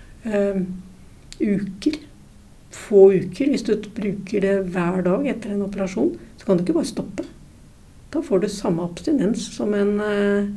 Få uker. Hvis du bruker det hver dag etter en operasjon, så kan du ikke bare stoppe. Da får du samme abstinens som en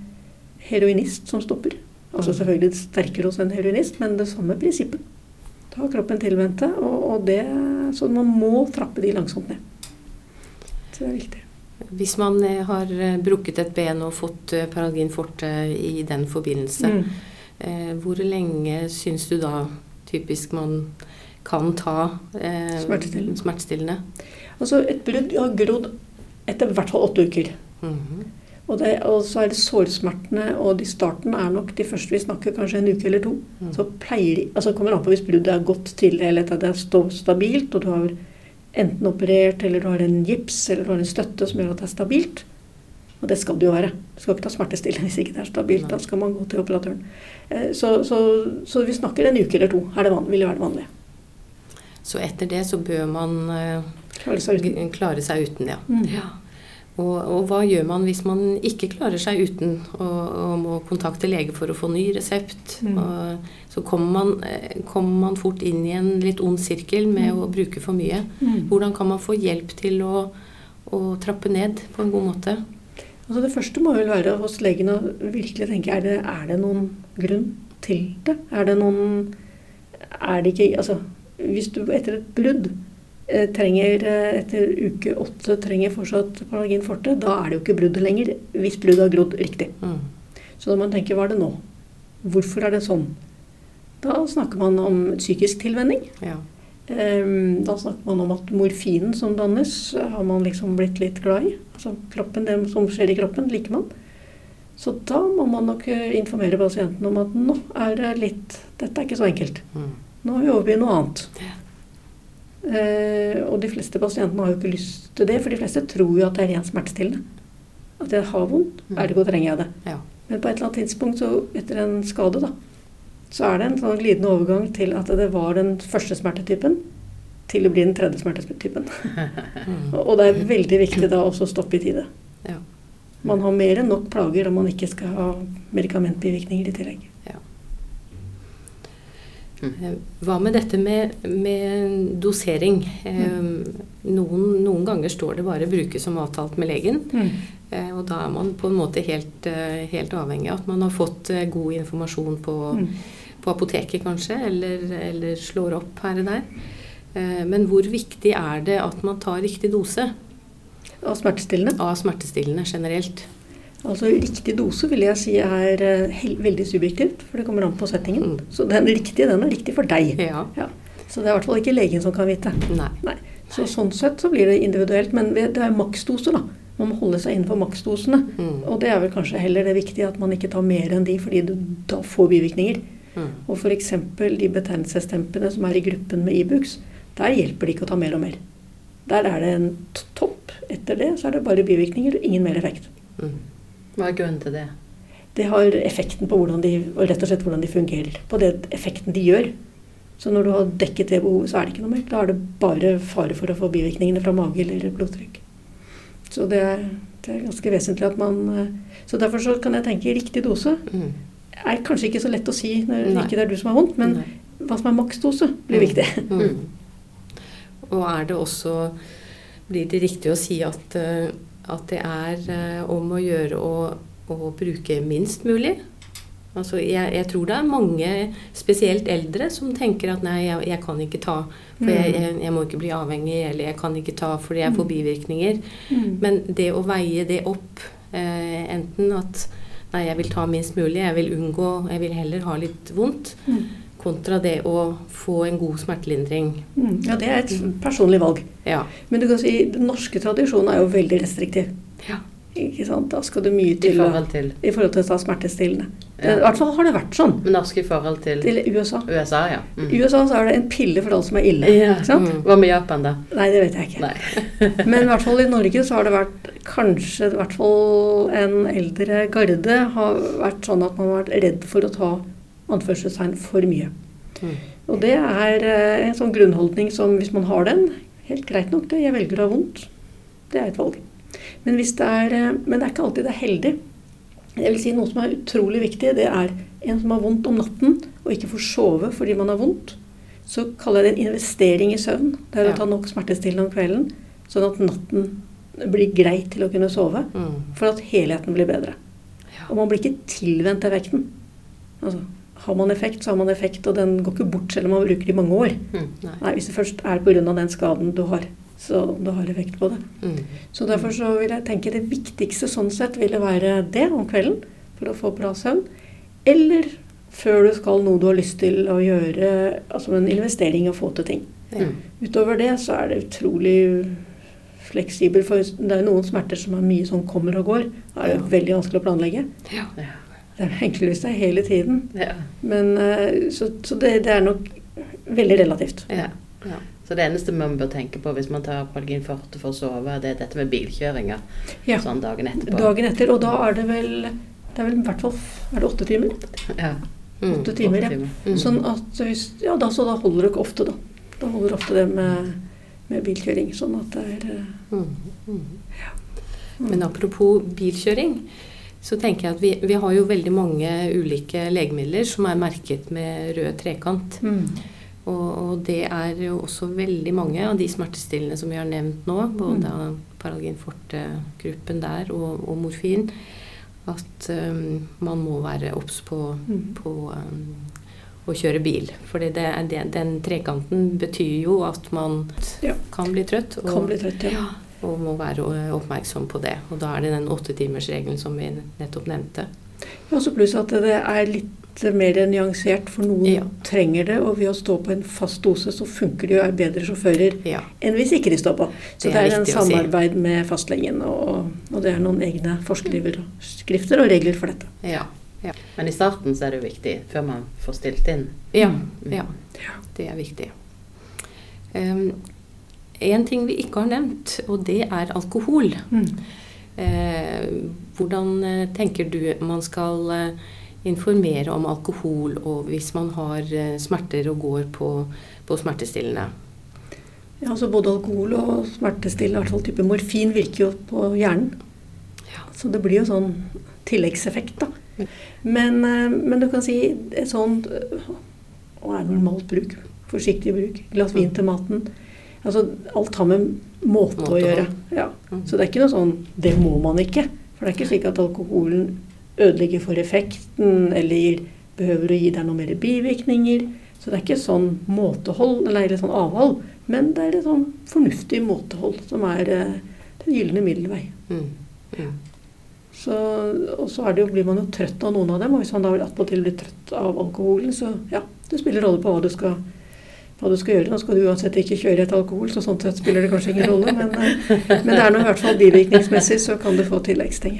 heroinist som stopper. Altså selvfølgelig sterkere hos en heroinist, men det samme prinsippet. Da har kroppen tilvendt det, og det, så man må trappe de langsomt ned. Så det er viktig. Hvis man har brukket et ben og fått Paralgin Forte i den forbindelse, hvor lenge synes du da typisk man kan ta smertestillende? Altså et brudd har grodd etter I hvert fall 8 uker. Og så det sårsmertene, og de starten nok de første vi snakker kanskje en uke eller 2. Så pleier de, altså kommer an på hvis bruddet gått til, eller at det stabilt, og du har enten operert, eller du har en gips, eller du har en støtte som gjør at det stabilt. Og det skal det jo være. Du skal ikke ta smertestillende hvis ikke det stabilt, da skal man gå til operatøren. Så vi snakker en uke eller 2, vil det være det vanlige. Så etter det så bør man klare seg uten, ja. Ja. Og hva gjør man hvis man ikke klarer seg uten og må kontakte lege for å få ny resept? Og så kommer man fort inn I en litt ond sirkel med å bruke for mye. Hvordan kan man få hjelp til å trappe ned på en god måte? Altså det første må vel være hos legen å virkelig tenke, er det noen grunn til det? Er det ikke, altså hvis du etter et brudd etter uke 8 trenger fortsatt Paralgin Forte, da det jo ikke bruddet lenger, hvis bruddet har grodd riktig. Så da må man tenke, hva det nå? Hvorfor det sånn? Da snakker man om psykisk tilvenning. Ja. Da snakker man om at morfinen som dannes, har man liksom blitt litt glad I. Altså kroppen, det som skjer I kroppen, liker man. Så da må man nok informere pasienten om at nå det litt, dette ikke så enkelt. Nå jobber vi noe annet. Og de fleste pasientene har jo ikke lyst til det, for de fleste tror jo at det ren smertestillende. At jeg har vondt, ergo trenger jeg det. Ja. Men på et eller annet tidspunkt, så etter en skade da, så det en sånn glidende overgang til at det var den første smertetypen, til å bli den tredje smertetypen. Og det veldig viktig da også å stoppe I tide. Ja. Man har mer enn nok plager om man ikke skal ha medikamentbivirkninger I tillegg. Ja. Hva med dette med dosering? Noen ganger står det bare bruke som avtalt med legen, og da man på en måte helt avhengig av at man har fått god informasjon på apoteket kanskje, eller slår opp her og der. Men hvor viktig det at man tar riktig dose? Av smertestillende? Av smertestillende generelt. Altså riktig dose vil jeg si veldig subjektivt, for det kommer an på settingen. Så den riktige, den riktig for deg. Ja. Ja. Så det I hvert fall ikke legen som kan vite. Nei. Så sånn sett så blir det individuelt, men det maksdose da. Man må holde seg innenfor maksdosene. Og det vel kanskje heller det viktige at man ikke tar mer enn de, fordi du da får bivirkninger. Og for eksempel de betennelsesdempene som I gruppen med Ibux, der hjelper det ikke å ta mer og mer. Der det en topp. Etter det så det bare bivirkninger og ingen mer effekt. Hva grunnen til det? Det har effekten på hvordan og rett og slett hvordan de fungerer. På det effekten de gjør. Så når du har dekket det behovet, så det ikke noe mer. Da det bare fare for å få bivirkningene fra mage eller blodtrykk. Så det ganske vesentlig at man... Så derfor så kan jeg tenke riktig dose. Kanskje ikke så lett å si når ikke det du som har vondt, men hva som maksdose blir viktig. Og det også... Blir det riktig å si at det om å gjøre å bruke minst mulig? Altså, jeg tror det mange, spesielt eldre, som tenker at nei, jeg kan ikke ta, for jeg må ikke bli avhengig, eller jeg kan ikke ta fordi jeg får bivirkninger. Men det å veie det opp, enten at nei, jeg vil ta minst mulig, jeg vil unngå, jeg vil heller ha litt vondt, kontra det å få en god smertelindring. Ja, det et personlig valg. Ja. Men du kan si, den norske tradisjonen jo veldig restriktiv. Ja. Ikke sant? Da skal det mye til I forhold til å ta smertestillende. Ja. I hvert fall har det vært sånn. Men norsk I forhold til USA. USA, ja. I USA så det en pille for alt som ille. Ja. Ikke sant? Hva med Japan da? Nei, det vet jeg ikke. Men I hvert fall I Norge så har det vært kanskje I hvert fall en eldre garde har vært sånn at man har vært redd for å ta anførselstegn for mye. Og det en sånn grunnholdning som hvis man har den, helt greit nok det, jeg velger å ha vondt. Det et valg. Men hvis men det ikke alltid det heldig. Jeg vil si noe som utrolig viktig, det en som har vondt om natten, og ikke får sove fordi man har vondt. Så kaller jeg det en investering I søvn. Det å ta nok smertestillende om kvelden, sånn at natten blir greit til å kunne sove, for at helheten blir bedre. Og man blir ikke tilvendt effekten. Altså, har man effekt, så har man effekt, og den går ikke bort selv om man bruker det i mange år. Nei, hvis det først på grunn av den skaden du har, så du har effekt på det. Så derfor så vil jeg tenke det viktigste sånn sett ville være det om kvelden, for å få bra søvn. Eller før du skal noe du har lyst til å gjøre, altså en investering og få til ting. Utover det så det utrolig fleksibel, for det noen smerter som mye som kommer og går. Det jo veldig vanskelig å planlegge. Det enklere hvis det hele tiden. Men, så det nok veldig relativt. Så det eneste man bør tenke på hvis man tar Paralgin Forte for å sove, det dette med bilkjøringer. Sånn dagen etterpå. Dagen etter, og da det vel i hvert fall, det 8 timer? 8 timer, Sånn at, så da holder det ikke ofte da. Da holder ofte det med bilkjøring, sånn at det Men apropos bilkjøring, så tenker jeg at vi har jo veldig mange ulike legemidler som merket med rød trekant. Og det jo også veldig mange av de smertestillende som vi har nevnt nå, både av Paralgin Forte-gruppen der og morfin, at man må være obs på å kjøre bil. Fordi den trekanten betyr jo at man kan bli trøtt. Og må være oppmerksom på det. Og da det den 8-timers-regelen som vi nettopp nevnte. Så pluss at det litt mer nyansert, for noen trenger det, og ved å stå på en fast dose så funker det jo bedre sjåfører enn hvis ikke de står på. Så det en samarbeid med fastlegen, og det noen egne forskrifter og regler for dette. Men i starten så det jo viktig, før man får stilt inn. Det viktig. En ting vi ikke har nevnt, og det alkohol. Hvordan tenker du man skal informere om alkohol, og hvis man har smerter og går på smertestillende? Så både alkohol og smertestillende, i hvert fall type morfin, virker jo på hjernen. Så det blir jo sånn tilleggseffekt da. Men du kan si et sånt normalt bruk, forsiktig bruk, glass vin til maten. Altså alt har med måte å gjøre. Så det ikke noe sånn, det må man ikke. For det ikke slik at alkoholen ødelegger for effekten, eller behøver å gi deg noe mer bivirkninger. Så det ikke sånn måtehold, eller sånn avhold, men det et sånn fornuftig måtehold, som den gyllene middelvei. Og så blir man jo trøtt av noen av dem, og hvis man da attpåtil blir trøtt av alkoholen, så det spiller rolle på hva du skal gjøre. Nå skal du uansett ikke kjøre etter alkohol, så sånn sett spiller det kanskje ingen rolle, men det noe i hvert fall bivirkningsmessig, så kan du få tilleggsting.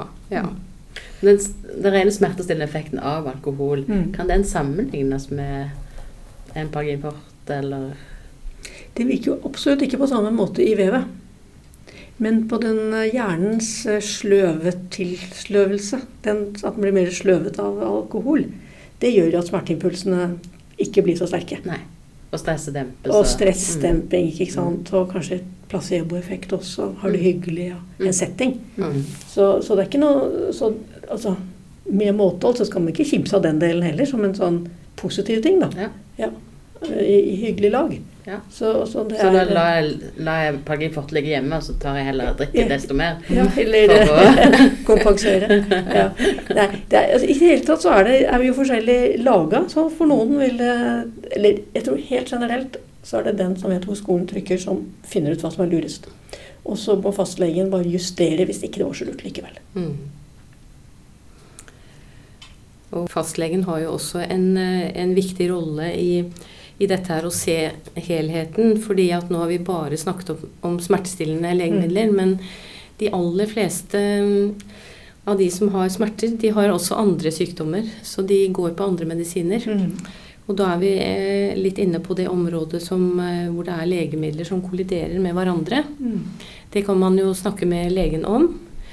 Den rene smertestillende effekten av alkohol, kan den sammenlignes med en Paralgin Forte, eller? Det virker jo absolutt ikke på samme måte i vevet. Men på den hjernens sløvetilsløvelse, at den blir mer sløvet av alkohol, det gjør at smerteimpulsene ikke blir så sterke. Nei, og stressdempelse. Og stressdemping, ikke sant? Og kanskje placeboeffekt også, har det hyggelig, en setting. Så det ikke noe, altså, med måtehold så skal man ikke kimse av den delen heller, som en sånn positiv ting da. I hyggelig lag. Så da la jeg Paralgin Forte ligge hjemme, og så tar jeg heller drikke desto mer. Eller kompensere. Nei, altså, i det hele tatt så vi jo forskjellig laget, så for noen eller jeg tror helt generelt, så det den som vet hvor skolen trykker, som finner ut hva som lurest. Og så må fastlegen bare justere hvis ikke det var så lurt likevel. Og fastlegen har jo også en viktig rolle i dette her å se helheten, fordi at nå har vi bare snakket om smertestillende legemidler, men de aller fleste av de som har smerter, de har også andre sykdommer, så de går på andre medisiner. Og da vi litt inne på det området hvor det legemidler som kolliderer med hverandre. Det kan man jo snakke med legen om.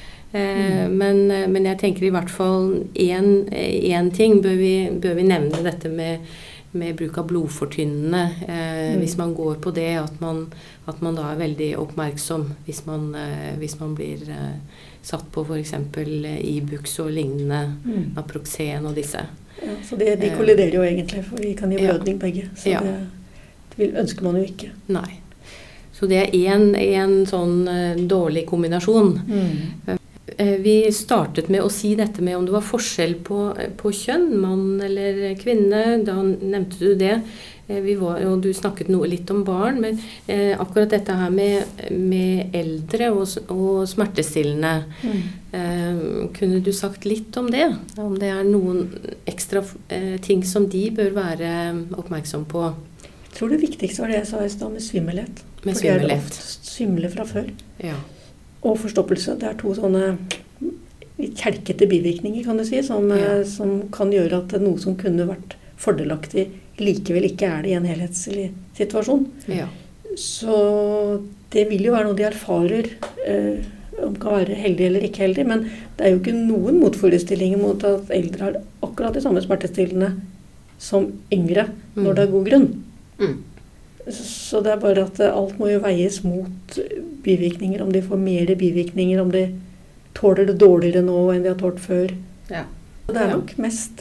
Men jeg tenker i hvert fall en ting bør vi nevne dette med bruk av blodfortynnende. Hvis man går på det, at man da veldig oppmerksom hvis man blir satt på for eksempel Ibux og lignende, Naproxen og disse. Så de kolliderer jo egentlig, for de kan gi blødning begge. Så det ønsker man jo ikke. Nei. Så det en sånn dårlig kombinasjon. Vi startet med å si dette med om det var forskjell på kjønn, mann eller kvinne. Da nevnte du det. Og du snakket litt om barn, men akkurat dette her med eldre og smertestillende. Kunne du sagt litt om det? Om det noen ekstra ting som de bør være oppmerksom på? Jeg tror det viktigste var det jeg sa i sted med svimmelhet. Med for det ofte svimle fra før. Ja. Og forstoppelse. Det 2 sånne kjelkete bivirkninger, kan du si, som kan gjøre at noe som kunne vært fordelaktig likevel ikke det i en helhetslig situasjon. Ja. Så det vil jo være noe de erfarer, om kan være heldig eller ikke heldig, men det jo ikke noen motforestillinger mot at eldre har akkurat de samme smertestillende som yngre, når det god grunn. Så det bare at alt må jo veies mot bivirkninger, om de får mer bivirkninger, om de tåler det dårligere nå enn de har tålt før. Ja. Og det nok mest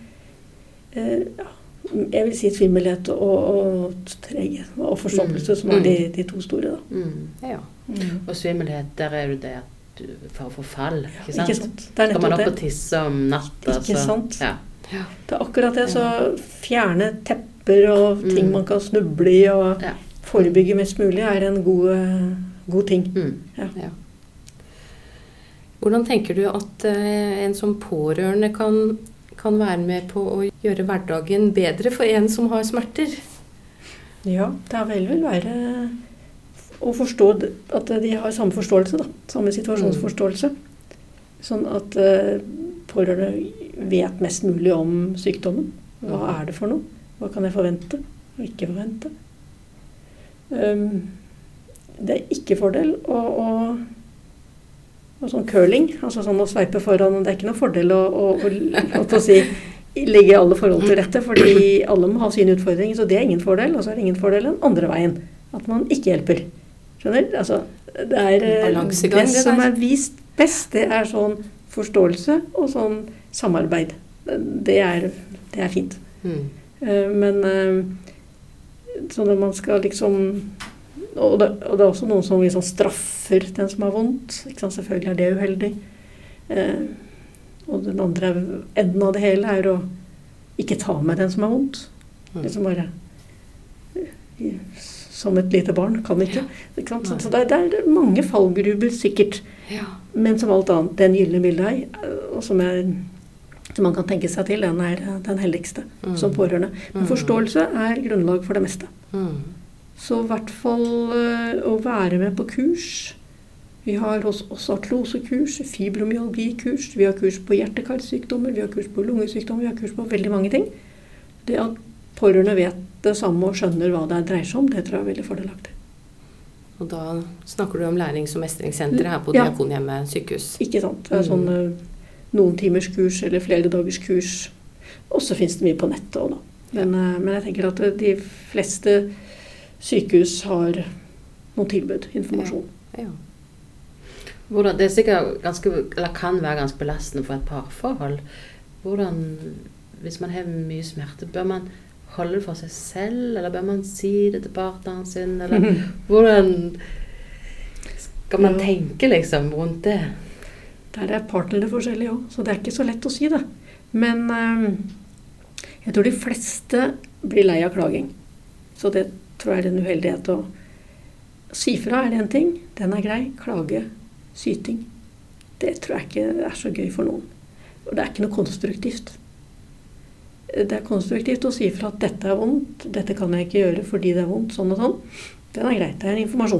jeg vil si svimmelhet og treghet og forstoppelse som de 2 store da. Ja. Og svimmelhet, der det at du får forfall, ikke sant? Ikke sant? Det skal man opp og tisse om natta. Ikke sant? Ja. Det akkurat det, så fjerne tepper og ting man kan snuble i og forebygge mest mulig en god ting. Ja. Hvordan tenker du at en som pårørende kan være med på å gjøre hverdagen bedre for en som har smerter? Ja, det vil være å forstå at de har samme forståelse, da. Samme situasjonsforståelse. Sånn at pårørende vet mest mulig om sykdommen. Hva det for noe? Hva kan jeg forvente og ikke forvente? Det ikke fordel og sånn curling, altså sånn å sveipe foran, det ikke noe fordel å si, legge alle forhold til rette, fordi alle må ha sine utfordringer, så det ingen fordel, og så det ingen fordel den andre veien, at man ikke hjelper. Skjønner? Altså, det som vist best, det sånn forståelse og sånn samarbeid. Det fint. Men sånn at man skal liksom og det også noen som liksom straffer den som har vondt. Ikke sant? Selvfølgelig det uheldig. Og den andre enden av det hele å ikke ta med den som har vondt. Liksom bare som et lite barn kan ikke. Ikke sant? Så det mange fallgruber sikkert. Ja. Men som alt annet, den gylne bildet og som man kan tenke seg til, den den heldigste som pårørende. Men forståelse grunnlag for det meste. Så i hvert fall å være med på kurs. Vi har også artrosekurs, fibromyalgikurs, vi har kurs på hjerte-karsykdommer, vi har kurs på lungesykdommer, vi har kurs på veldig mange ting. Det at pårørende vet det samme og skjønner hva det dreier seg om, det tror jeg veldig fordelaktig. Og da snakker du om lærings- og mestringssenteret her på Diakonhjemmet sykehus. Ikke sant. Det sånn noen timers kurs eller flere dagers kurs. Og så finnes det mye på nettet også da. Men jeg tenker at de fleste sykehus har noen tilbud, informasjon. Ja. Hvordan, det sikkert kan være ganske belastende for et parforhold. Hvordan, hvis man har mye smerte, bør man holde det for seg selv, eller bør man si det til partneren sin, eller hvordan skal man tenke liksom rundt det? Der partnerne forskjellige også, så det ikke så lett å si det. Men jeg tror de fleste blir lei av klaging. Så det tror jeg en uheldighet å si fra det en ting. Den grei. Klage, syting. Det tror jeg ikke så gøy for noen. Og det ikke noe konstruktivt. Det konstruktivt å si fra at dette vondt, dette kan jeg ikke gjøre fordi det vondt, sånn og sånn. Den greit, det en informasjon.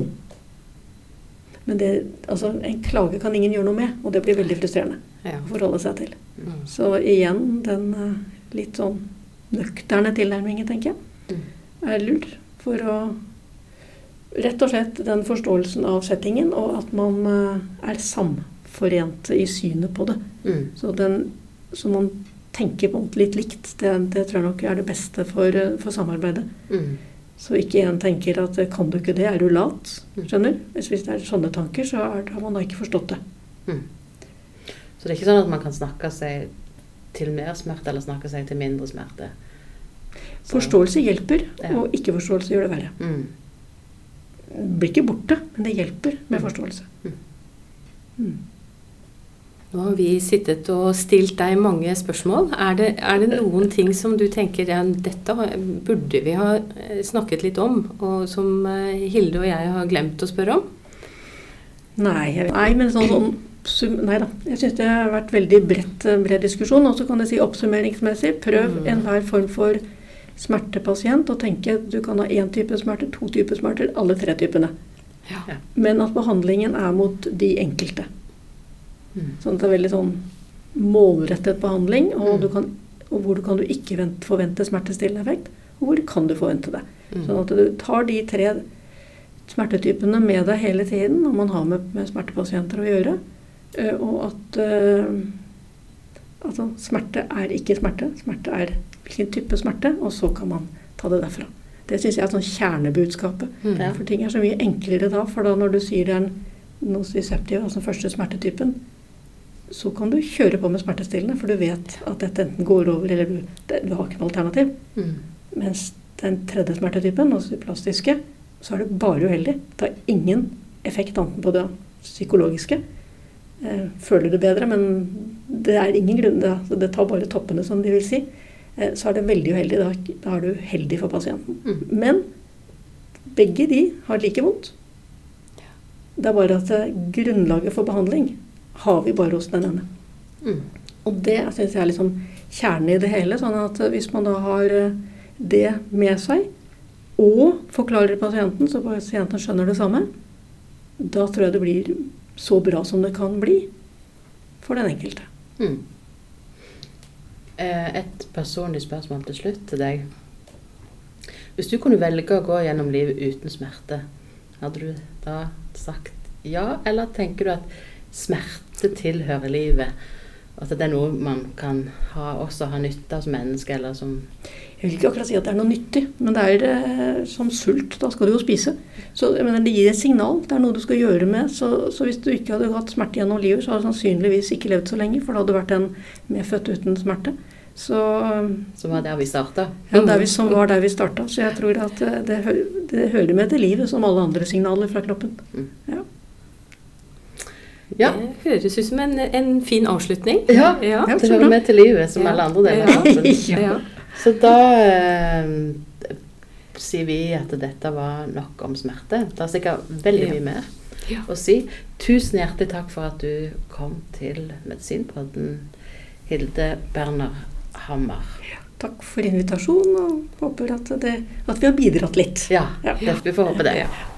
Men en klage kan ingen gjøre noe med, og det blir veldig frustrerende å forholde seg til. Så igjen, den litt sånn nøkterne tilnærmingen, tenker jeg, lurt. For å rett og slett den forståelsen av settingen, og at man samforent i synet på det. Så man tenker på litt likt, det tror jeg nok det beste for samarbeidet. Så ikke en tenker at kan du ikke det, du lat, skjønner? Hvis det sånne tanker, så har man da ikke forstått det. Så det ikke sånn at man kan snakke seg til mer smerte, eller snakke seg til mindre smerte? Forståelse hjelper, og ikke-forståelse gjør det verre. Det blir ikke borte, men det hjelper med forståelse. Nå har vi sittet og stilt deg mange spørsmål. Er det noen ting som du tenker, ja, dette burde vi ha snakket litt om, og som Hilde og jeg har glemt å spørre om? Nei, men nei da. Jeg synes det har vært veldig bred diskusjon, og så kan jeg si oppsummeringsmessig. Prøv enhver form for smertepasient og tenke du kan ha 1 type smerter, 2 typer smerter, alle 3 typene. Ja. Men at behandlingen mot de enkelte. Sånn at det veldig sånn målrettet behandling, og hvor kan du ikke forvente smertestillende effekt, og hvor kan du forvente det. Sånn at du tar de 3 smertetypene med deg hele tiden når man har med smertepasienter å gjøre, og at altså, smerte ikke smerte. Smerte hvilken type smerte, og så kan man ta det derfra. Det synes jeg sånn kjernebudskapet. For ting så mye enklere da, for da når du sier det nociceptiv, altså første smertetypen, så kan du kjøre på med smertestillende, for du vet at dette enten går over, eller du har ikke noe alternativ. Mens den 3. smertetypen, nociplastiske, så det bare uheldig. Det har ingen effekt annet på det psykologiske. Føler det bedre, men det ingen grunn. Det tar bare toppene, som de vil si. Så det veldig uheldig. Da du heldig for pasienten. Men begge de har like vondt. Det bare at grunnlaget for behandling har vi bare hos den ene. Og det synes jeg liksom kjernen i det hele, sånn at hvis man da har det med seg, og forklarer pasienten, så pasienten skjønner det samme, da tror jeg det blir så bra som det kan bli for den enkelte. Et personlig spørsmål til slutt til deg. Hvis du kunne velge å gå gjennom livet uten smerte, hadde du da sagt ja, eller tenker du at smerte tilhører livet, at det noe man kan også ha nytte av som menneske, eller som... Jeg vil ikke akkurat si at det noe nyttig, men det som sult, da skal du jo spise. Så jeg mener, det gir et signal, det noe du skal gjøre med, så hvis du ikke hadde hatt smerte gjennom livet, så hadde du sannsynligvis ikke levd så lenge, for da hadde du vært en medfødt uten smerte. Som var der vi startet. Ja, som var der vi startet, så jeg tror at det hører med til livet, som alle andre signaler fra kroppen. Ja. Det høres ut som en fin avslutning. Ja, det hører med til livet, som alle andre deler av kroppen. Så da sier vi at dette var nok om smerte. Det sikkert veldig mye mer å si. Tusen hjertelig takk for at du kom til Medisinpodden, Hilde Berner Hammer. Takk for invitasjonen, og håper at vi har bidratt litt. Ja, vi får håpe det.